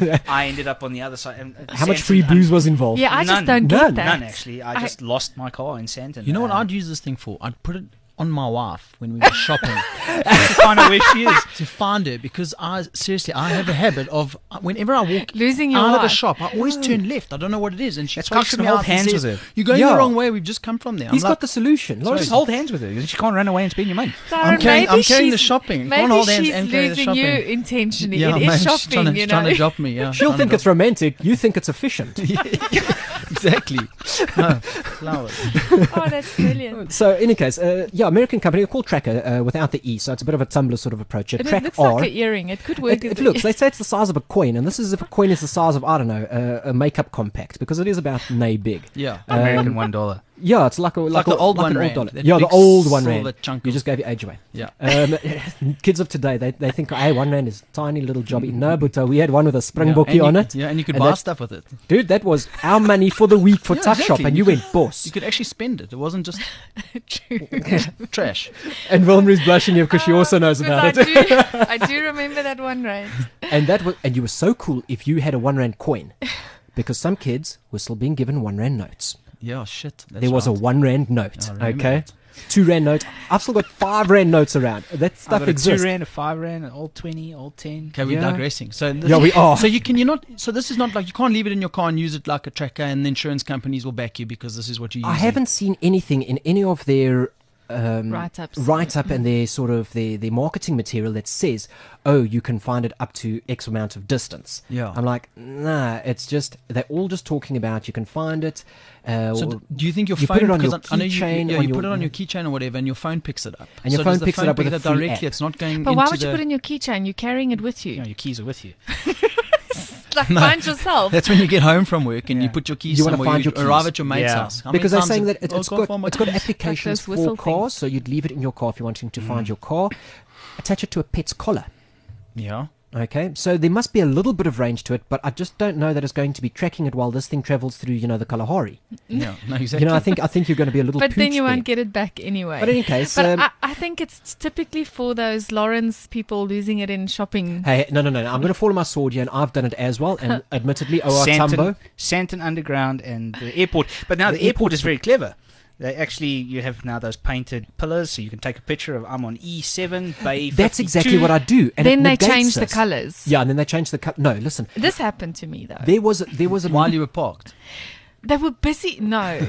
I ended up on the other side. And, uh, How much Santon, free um, booze was involved? Yeah, I None. just don't None. get that. None actually. I I- just lost my car in Santon. You know what uh, I'd use this thing for? I'd put it on my wife when we go shopping to find out where she is. to find her because I seriously I have a habit of uh, whenever I walk Losing your out of the wife. shop I always turn left. I don't know what it is, and she That's why you cucks should me hold out and hands says, with her. "You're going Yeah. the wrong way. We've just come from there." I'm He's like, got the solution. So Loris. just hold hands with her. She can't run away and spend your money. I'm Darren, carrying- I'm maybe carrying the she's- shopping. Maybe Can't hold hands she's and carry the losing you shopping. intentionally. yeah, it man, is she's shopping, trying to, you trying know. to drop me. Yeah, She'll trying think to it's romantic. You think it's efficient. exactly. No, flowers. Oh, that's brilliant. So, in any case, uh, yeah, American company called Tracker uh, without the E, so it's a bit of a Tumblr sort of approach. Uh, And Track it looks R. like an earring. It could work. It, as it a- looks. They say it's the size of a coin, and this is if a coin is the size of I don't know uh, a makeup compact because it is about nay big. Yeah. American one dollar. Yeah, it's like a like, like the a, old like one an rand, dollar. that Yeah, the big old one silver rand. chunk You of- just gave your age away. Yeah. Um, kids of today, they they think, hey, one rand is tiny little jobby. No, but uh, we had one with a springbok and on you, it. Yeah, and you could And buy that- stuff with it. Dude, that was our money for the week for Yeah, Tuck Shop, exactly. and you, You went boss. You could actually spend it. It wasn't just True. trash. And Wilma's blushing here because she also knows about Because it. I do, I do remember that one, right? And that was, and you were so cool if you had a one rand coin, because some kids were still being given one rand notes. Yeah, shit. That's there was right. a one rand note, I remember okay, that. two rand note. I've still got five rand notes around. That I've stuff got a exists. two rand, a five rand, an old twenty, old ten. Okay, we're Yeah. digressing. So this, Yeah, we are. So you can you not. So this is not like you can't leave it in your car and use it like a tracker, and the insurance companies will back you because this is what you use. I haven't seen anything in any of their um, Write-ups. write-up and their sort of their, their marketing material that says, oh, you can find it up to X amount of distance. Yeah. I'm like, nah, it's just, they're all just talking about you can find it. Uh, So or- d- do you think your you phone? put it on because your I know you, keychain, yeah, on you your- put it on your keychain or whatever, and your phone picks it up. And your so phone does the picks it phone up with pick a it free directly. app. It's not going. But into why would the, you put it in your keychain? You're carrying it with you. You know, your keys are with you. Like, find yourself. That's when you get home from work and you Yeah. put your keys You wanna somewhere. find You your keys. arrive at your mate's Yeah. house. How many because they're times saying have- that it, oh, it's can't got find my it's got keys. applications those for whistle cars, so you'd leave it in your car if you're wanting to find your car. Attach it to a pet's collar. Yeah. Okay, so there must be a little bit of range to it, but I just don't know that it's going to be tracking it while this thing travels through, you know, the Kalahari. Yeah. No, exactly. You know, I think I think you're going to be a little. But then pooch you there. won't get it back anyway. But in any case, But um, I, I think it's typically for those Lawrence people losing it in shopping. hey, no, no, no, no, I'm going to fall on my sword here, and I've done it as well. And admittedly, O R Santon, Tambo. Santon Underground and the airport. But now The the, airport airport- is very clever. They actually, you have now those painted pillars, so you can take a picture of I'm on E seven, Bay That's fifty-two. exactly what I do. And then it they negates change the this. colours. Yeah, and then they change the color. No, listen, This happened to me though. there was a, there was a while you were parked. They were busy. No,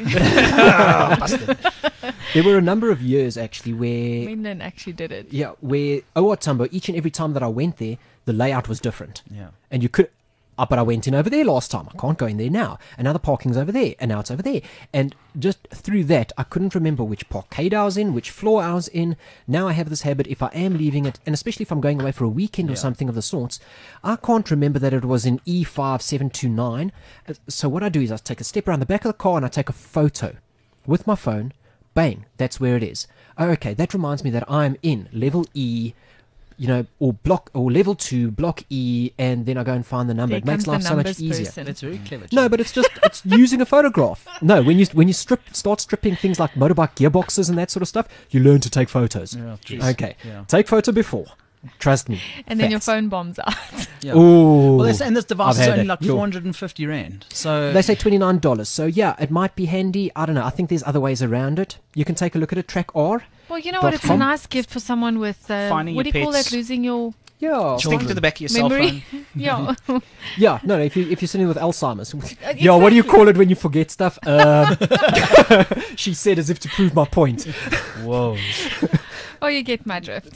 there were a number of years actually where Minden actually did it. yeah, where O R Tambo, each and every time that I went there, the layout was different. Yeah. And you could, uh, but I went in over there last time. I can't go in there now. And now the parking's over there, and now it's over there. And just through that, I couldn't remember which parkade I was in, which floor I was in. Now I have this habit, if I am leaving it, and especially if I'm going away for a weekend or Yeah. something of the sorts, I can't remember that it was in E five seven two nine. Uh, So what I do is I take a step around the back of the car and I take a photo with my phone. Bang, that's where it is. Oh, okay, that reminds me that I'm in level E, you know, or block or level two, block E, and then I go and find the number. There It makes comes life the so much numbers easier. person. That's very clever. No, but it's just it's using a photograph. No, when you when you strip start stripping things like motorbike gearboxes and that sort of stuff, you learn to take photos. Yeah, true. Okay, Yeah. take photo before. Trust me. And then your Facts. phone bombs out. Yeah. Ooh. Well, this, and this device I've is had only it. like Yo. four hundred and fifty rand. So They say twenty-nine dollars. So, yeah, it might be handy. I don't know. I think there's other ways around it. You can take a look at it, Track R. Well, you know Dot what? It's a com. nice gift for someone with uh, Finding what do your you call pets. that? Losing your Yeah. Stick it to the back of your cell memory. phone. yeah. Yeah, no, no, if, you, if you're sitting with Alzheimer's. Yeah, what do you call it when you forget stuff? Um, she said as if to prove my point. Whoa. Oh, you get my drift.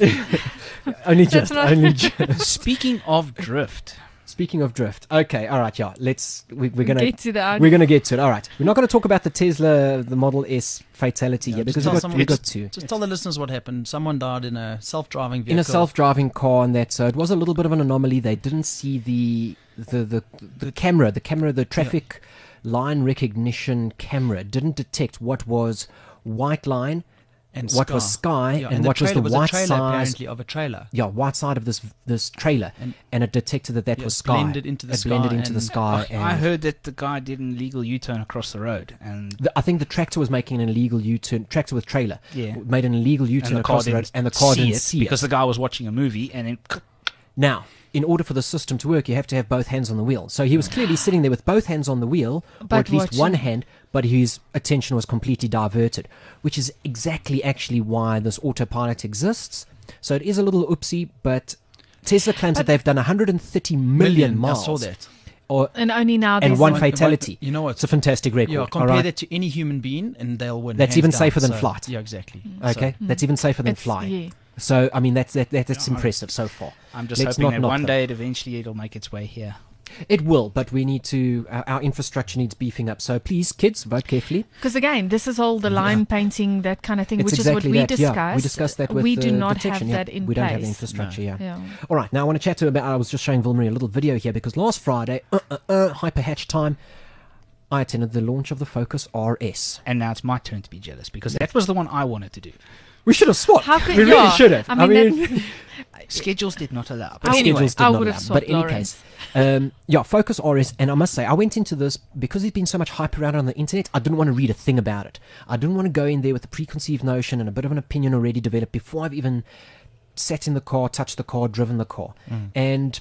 Only That's just, not- only just. Speaking of drift, Speaking of drift. Okay, all right, yeah. Let's, we, we're going to... Get to the out- We're going to get to it. All right. We're not going to talk about the Tesla, the Model S fatality Yeah, here just because tell we've got, someone- we've got just- to. Just tell the listeners what happened. Someone died in a self-driving vehicle. In a self-driving car and that, so it was a little bit of an anomaly. They didn't see the the the, the camera, the camera, the traffic line recognition camera didn't detect what was white line, and what was sky, Yeah, and the what was trailer the was white a trailer, side. apparently, of a trailer. Yeah, white side of this this trailer, and, And- it detected that that Yeah, was it sky. blended into the it blended sky into the and- sky. and I heard that the guy did an illegal U-turn across the road, and the, I think the tractor was making an illegal U-turn. Tractor with trailer Yeah. made an illegal and U-turn the car across the road, didn't and the car see didn't it see because it. the guy was watching a movie, and then Now, in order for the system to work, you have to have both hands on the wheel. So he was clearly sitting there with both hands on the wheel, or But at least watching. one hand, but his attention was completely diverted, which is exactly actually why this autopilot exists. So it is a little oopsie, but Tesla claims that they've done one hundred thirty million, I miles. saw that. Or, And only now and there's one a- fatality. You know what? It's a fantastic record. Yeah, all compare right? that to any human being, and they'll win. That's hands even down. safer than So- flight. Yeah, exactly. Okay, that's even safer than it's- flying. yeah. So, I mean, that's that, that, that's Yeah, I- impressive so far. I'm just Let's hoping not that knock one them. day it eventually it'll make its way here. It will, but we need to, our, our infrastructure needs beefing up. So please, kids, vote carefully. Because again, this is all the line painting, that kind of thing, It's which exactly is what we that. discussed. Yeah, we discussed that with we the do not detection. have Yeah, that in we place. don't have the infrastructure, yeah. Yeah. All right, now I want to chat to you about, I was just showing Vilmarie a little video here because last Friday, uh, uh, uh, hyper hatch time, I attended the launch of the Focus R S. And now it's my turn to be jealous because that was the one I wanted to do. We should have swapped. How could we really yeah, should have. I mean, that- Schedules did not allow. I But anyway, schedules did I not would allow. have But swapped in any Lawrence. case, um, yeah, Focus R S, and I must say, I went into this because there's been so much hype around it on the internet. I didn't want to read a thing about it. I didn't want to go in there with a preconceived notion and a bit of an opinion already developed before I've even sat in the car, touched the car, driven the car. And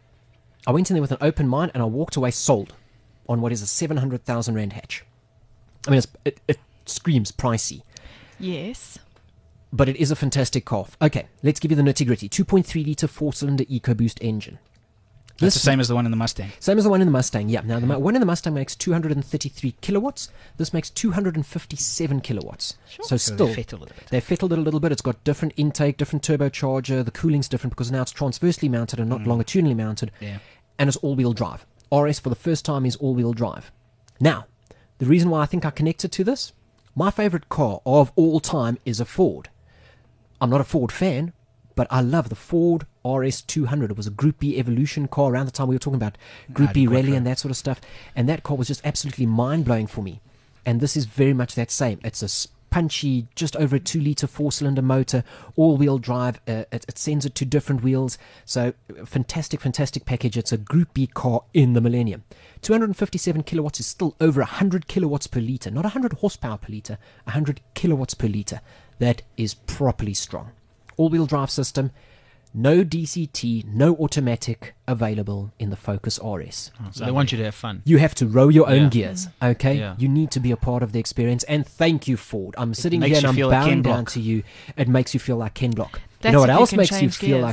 I went in there with an open mind, and I walked away sold on what is a seven hundred thousand rand hatch. I mean, it's, it, it screams pricey. yes. But it is a fantastic car. Okay, let's give you the nitty gritty. two point three litre four cylinder EcoBoost engine. That's This the same as the one in the Mustang. Same as the one in the Mustang, yeah. Now, the mu- one in the Mustang makes two hundred thirty-three kilowatts. This makes two hundred fifty-seven kilowatts. So, So still, they fettled it a bit. They fettled it a little bit. It's got different intake, different turbocharger. The cooling's different because now it's transversely mounted and not longitudinally mounted. Yeah. And it's all-wheel drive. R S for the first time is all-wheel drive. Now, the reason why I think I connected to this, my favorite car of all time is a Ford. I'm not a Ford fan, but I love the Ford R S two hundred. It was a Group B Evolution car around the time we were talking about Group B Rally and that sort of stuff. And that car was just absolutely mind-blowing for me. And this is very much that same. It's a s- punchy, just over a two-litre four-cylinder motor, all-wheel drive. Uh, it, it sends it to different wheels. So, uh, fantastic, fantastic package. It's a Group B car in the Millennium. two hundred fifty-seven kilowatts is still over one hundred kilowatts per litre. Not one hundred horsepower per litre, one hundred kilowatts per litre. That is properly strong. All-wheel drive system. No D C T, no automatic available in the Focus R S. So they want you to have fun. You have to row your own Yeah. gears, okay? Yeah. You need to be a part of the experience. And thank you, Ford. I'm sitting makes here and you I'm feel like Ken bowing down Block. to you. It makes you feel like Ken Block. That's you know what if else can makes you change feel gears. like...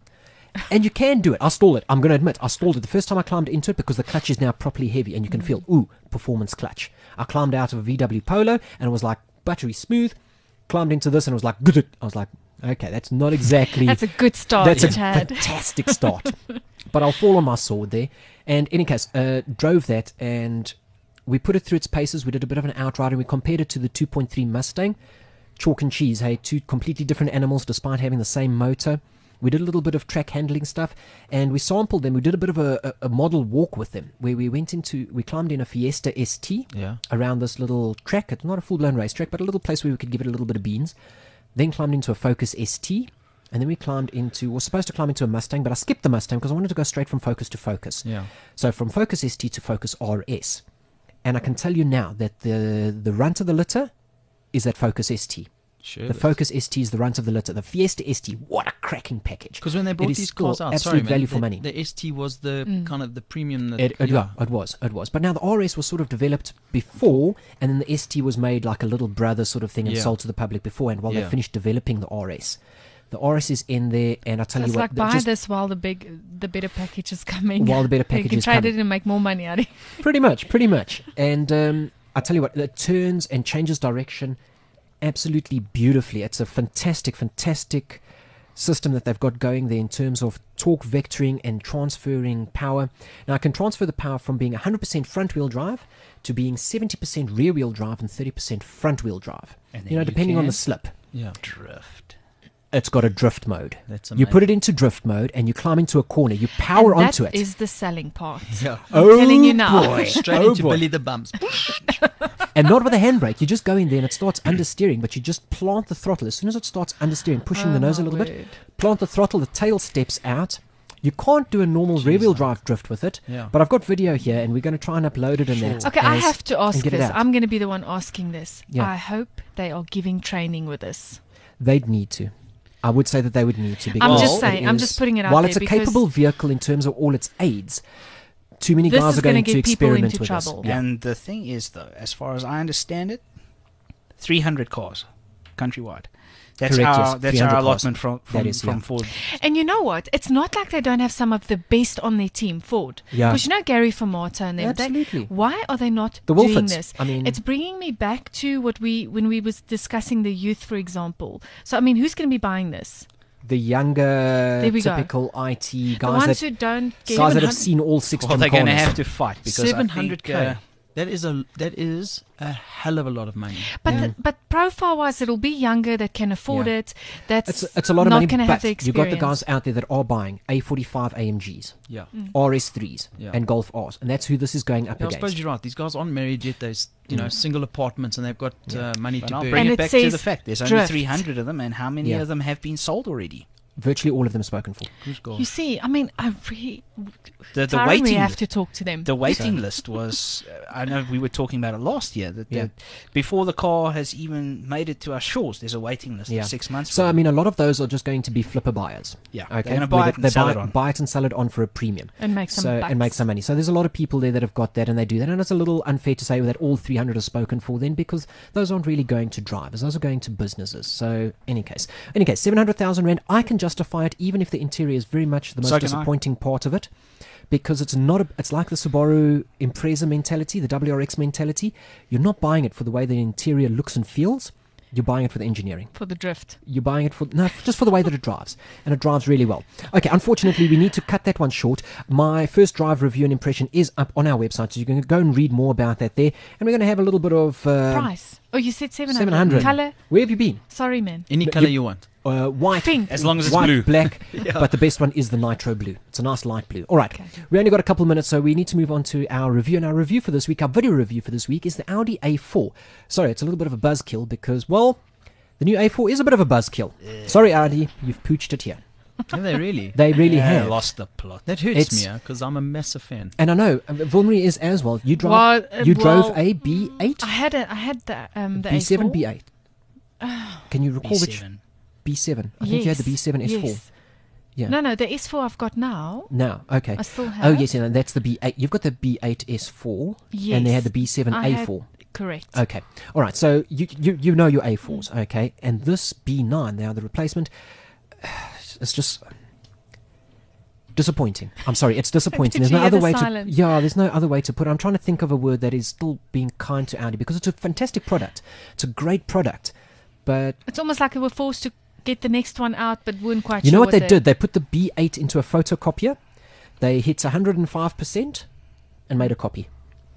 And you can do it. I stalled it. I'm going to admit, I stalled it the first time I climbed into it because the clutch is now properly heavy and you can feel, ooh, performance clutch. I climbed out of a V W Polo and it was like buttery smooth. Climbed into this and it was like, good. I was like, okay, that's not exactly... That's a good start, That's a Chad. fantastic start. But I'll fall on my sword there. And in any case, uh, drove that and we put it through its paces. We did a bit of an outrider. We compared it to the two point three Mustang. Chalk and cheese, hey, two completely different animals despite having the same motor. We did a little bit of track handling stuff and we sampled them. We did a bit of a, a, a model walk with them where we went into, we climbed in a Fiesta S T Yeah. around this little track. It's not a full-blown racetrack, but a little place where we could give it a little bit of beans. Then climbed into a Focus S T, and then we climbed into, we're supposed to climb into a Mustang, but I skipped the Mustang because I wanted to go straight from Focus to Focus. Yeah. So from Focus S T to Focus R S. And I can tell you now that the the runt of the litter is that Focus S T. Sure. The Focus S T is the runt of the litter. The Fiesta S T, what a cracking package. Because when they It brought is these still cars out, absolute sorry, man, value for the, money. the S T was the Mm. kind of the premium. That, It, it, yeah, it was, it was. But now the R S was sort of developed before, and then the S T was made like a little brother sort of thing and Yeah. sold to the public beforehand while Yeah. they finished developing the R S. The R S is in there, and I tell It's you what, like they're buy just this while the big, the better package is coming. While the better you package can is trade coming. it and make more money out of it. pretty much, pretty much. And um, I tell you what, it turns and changes direction absolutely beautifully. It's a fantastic, fantastic system that they've got going there in terms of torque vectoring and transferring power. Now I can transfer the power from being one hundred percent front wheel drive to being seventy percent rear wheel drive and thirty percent front wheel drive. And then You know, you depending on can the slip. yeah. Drift. It's got a drift mode. That's You put it amazing. into drift mode and you climb into a corner. You power and onto that it. is the selling part. Yeah. I'm Oh, telling you now. boy. Straight Oh, into boy. Billy the Bumps. And not with a handbrake. You just go in there and it starts understeering, but you just plant the throttle. As soon as it starts understeering, pushing Oh, the nose a my little bit, word. plant the throttle, the tail steps out. You can't do a normal rear wheel drive drift with it, Yeah. but I've got video here and we're going to try and upload it in that. Okay, I as- have to ask and get it this. out. I'm going to be the one asking this. Yeah. I hope they are giving training with this. They'd need to. I would say that they would need to. I'm because just it saying, I'm is- just putting it out While there it's a because capable vehicle in terms of all its aids, too many This guys is are going gonna to get people experiment into with trouble. this. Yeah. And the thing is, though, as far as I understand it, three hundred cars countrywide. That's Correct, our yes. that's three hundred our cars. allotment from from, That is, from yeah. Ford. And you know what? It's not like they don't have some of the best on their team, Ford. Yeah. Because you know Gary Formato and them. they- Absolutely. Why are they not The doing Wolfords, this? I mean- it's bringing me back to what we when we was discussing the youth, for example. So I mean, who's going to be buying this? The younger, There we go. typical I T The guys ones that who don't get guys that have it. seen all six Well, they're going going to have to fight because I seven hundred think, k. uh, That is a that is a hell of a lot of money. But the, but profile wise, it'll be younger that can afford Yeah. it. That's It's, it's a lot of not money, going to but have the you've experience. got the guys out there that are buying A forty-five A M Gs, Yeah. Mm. R S threes, Yeah. and Golf Rs, and that's who this is going up Yeah, I against. suppose you're right. These guys aren't married yet. They're s- you know Mm. single apartments and they've got uh, money But to I'll burn. bring And it it back to the says fact there's only drift. three hundred of them, and how many Yeah. of them have been sold already? Virtually all of them spoken for. Good God. You see, I mean, I really The the Tyron, we waiting have to talk to them. the waiting list was. Uh, I know we were talking about it last year. That Yeah. the, before the car has even made it to our shores, there's a waiting list Yeah. of six months. So for I them. mean, a lot of those are just going to be flipper buyers. yeah, Okay, they're going to buy Where it and they sell buy, it on. buy it and sell it on for a premium. and make some So bucks. and make some money. So there's a lot of people there that have got that and they do that, and it's a little unfair to say that all three hundred are spoken for then because those aren't really going to drivers; those are going to businesses. So any case, any case, seven hundred thousand rand. I can justify it, even if the interior is very much the most So can I. disappointing part of it, because it's not. A, it's like the Subaru Impreza mentality, the W R X mentality. You're not buying it for the way the interior looks and feels. You're buying it for the engineering. For the drift. You're buying it for no, just for the way that it drives, and it drives really well. Okay, unfortunately, we need to cut that one short. My first drive review and impression is up on our website, so you can go and read more about that there. And we're going to have a little bit of uh, Price. Oh, you said seven hundred. seven hundred. Colour. Where have you been? Sorry, man. Any No, color you- you want. Uh, white, Pink. As long as it's white, blue. black, but the best one is the nitro blue. It's a nice light blue. All right, Okay. we only got a couple of minutes, so we need to move on to our review. And our review for this week, our video review for this week, is the Audi A four. Sorry, it's a little bit of a buzzkill because, well, the new A four is a bit of a buzzkill. Sorry, Audi, you've pooched it here. Have they really? They really Yeah, have. lost the plot. That hurts It's- me, because I'm a massive fan. And I know uh, Vilmarie is as well. You drive. Well, uh, you drove well, a B eight, I had a, I had the um the B seven, A four. B eight. Can you recall which B seven. B seven? I think you had the B seven S four. Yes. Yeah. No, no, the S four I've got now. No, okay. I still Oh have. yes, yeah, that's the B eight. You've got the B eight S four, and they had the B seven I A had- four. Correct. Okay, all right. So you you you know your A fours, okay? And this B nine now, the replacement, it's just disappointing. I'm sorry, it's disappointing. Did There's you no hear other the way silence? to yeah. There's no other way to put it. I'm trying to think of a word that is still being kind to Audi because it's a fantastic product. It's a great product, but It's almost like they were forced to get the next one out, but weren't quite you sure know what they the- did? They put the B eight into a photocopier. They hit one hundred five percent and made a copy.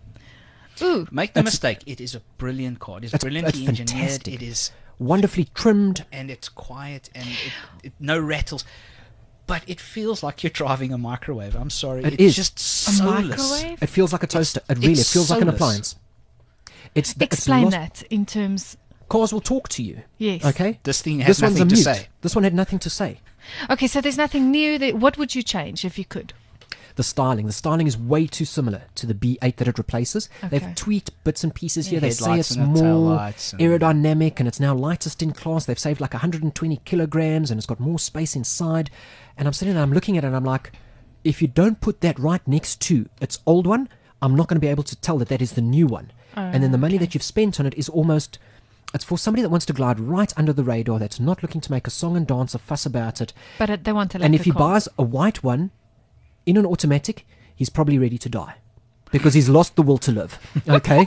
Ooh, Make no It's- mistake, it is a brilliant car. It is It's- brilliantly it's engineered. fantastic. It is, Wonderfully trimmed. and it's quiet, and it, it, no rattles. But it feels like you're driving a microwave. I'm sorry, It it's is. just a soulless. microwave? It feels like a toaster. It really it it's feels like an soulless. appliance. It's th- it's Explain lost- that in terms. Cars will talk to you. Yes. Okay. This thing This has one's a nothing to mute. say. This one had nothing to say. Okay, so there's nothing new. That, what would you change if you could? The styling. The styling is way too similar to the B eight that it replaces. Okay. They've tweaked bits and pieces Yeah, here. They say headlights it's and the more taillights and- aerodynamic and it's now lightest in class. They've saved like one hundred twenty kilograms and it's got more space inside. And I'm sitting there, I'm looking at it and I'm like, if you don't put that right next to its old one, I'm not going to be able to tell that that is the new one. and then the money okay. that you've spent on it is almost... It's for somebody that wants to glide right under the radar, that's not looking to make a song and dance or fuss about it. But it, they want a And if he car. buys a white one in an automatic, he's probably ready to die because he's lost the will to live. Okay?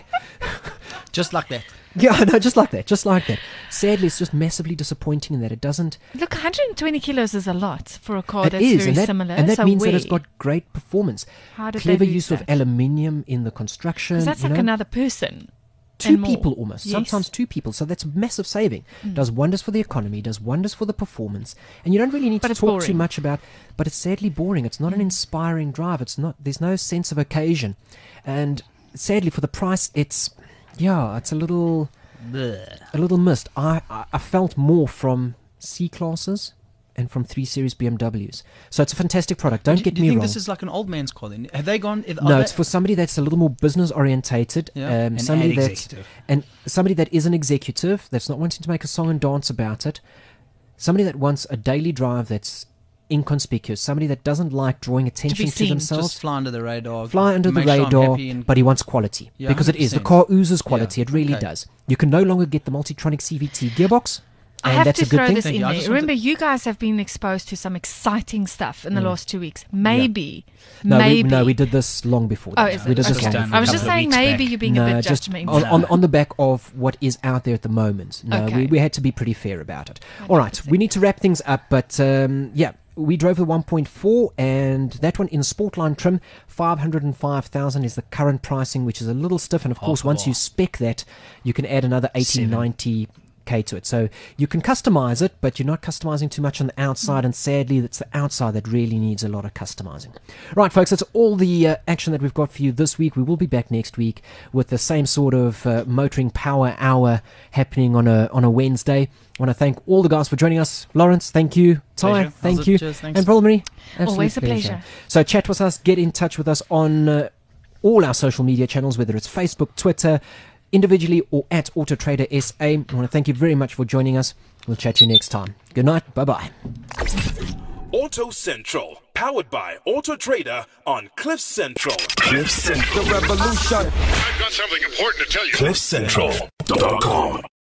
Just like that. Yeah, no, just like that, just like that. Sadly, it's just massively disappointing in that it doesn't. Look, one hundred twenty kilos is a lot for a car It that's is, very and that, similar. and that so means where? that it's got great performance. How did Clever they use lose of that? aluminium in the construction. 'Cause that's you like know? another person. Two and more. people almost, Yes. sometimes two people. So that's a massive saving. Mm. Does wonders for the economy, does wonders for the performance, and you don't really need But to it's talk too boring. much about. But it's sadly boring. It's not an inspiring drive. It's not. There's no sense of occasion, and sadly for the price, it's yeah, it's a little Bleh. a little missed. I I, I felt more from C classes and from three Series B M Ws. So it's a fantastic product. Don't do, get do me you think wrong. this is like an old man's car then? Have they gone... If, No, are it's they- for somebody that's a little more business orientated. Yeah. Um, An somebody ad that's executive. and somebody that is an executive that's not wanting to make a song and dance about it. Somebody that wants a daily drive that's inconspicuous. Somebody that doesn't like drawing attention to, seen. themselves. Just fly under the radar. Fly under the make sure I'm radar, happy and- but he wants quality Yeah, because it is. The one hundred car percent. oozes quality. Yeah, It really okay. does. You can no longer get the Multitronic C V T gearbox, I and have that's to a good throw thing. this Thank in you. I there. just want Remember, you guys have been exposed to some exciting stuff in the Mm. last two weeks. Maybe, No, maybe. we, no, we did this long before. Oh, that. is we it? did this Okay. long I was before just that. saying weeks maybe back. you're being no, a bit just judgmental. on, on, on the back of what is out there at the moment. No, Okay. we, we had to be pretty fair about it. All right, we need to wrap things up, but um, yeah, we drove the one point four, and that one in Sportline trim, five hundred five thousand is the current pricing, which is a little stiff. And of course, Half once off. you spec that, you can add another eighteen Seven. ninety K to it. So you can customize it, but you're not customizing too much on the outside, and sadly it's the outside that really needs a lot of customizing. Right, folks, that's all the uh, action that we've got for you this week. We will be back next week with the same sort of uh, motoring power hour happening on a on a Wednesday. I want to thank all the guys for joining us. Lawrence, thank you. Ty, Pleasure. thank How's it? you. Cheers, thanks. And Vilmarie, absolute Always a pleasure. So chat with us, get in touch with us on uh, all our social media channels, whether it's Facebook, Twitter, individually or at AutoTrader S A. I want to thank you very much for joining us. We'll chat to you next time. Good night. Bye-bye. Auto Central, powered by Auto Trader on Cliff Central. Cliff Central. The revolution. I've got something important to tell you. cliff central dot com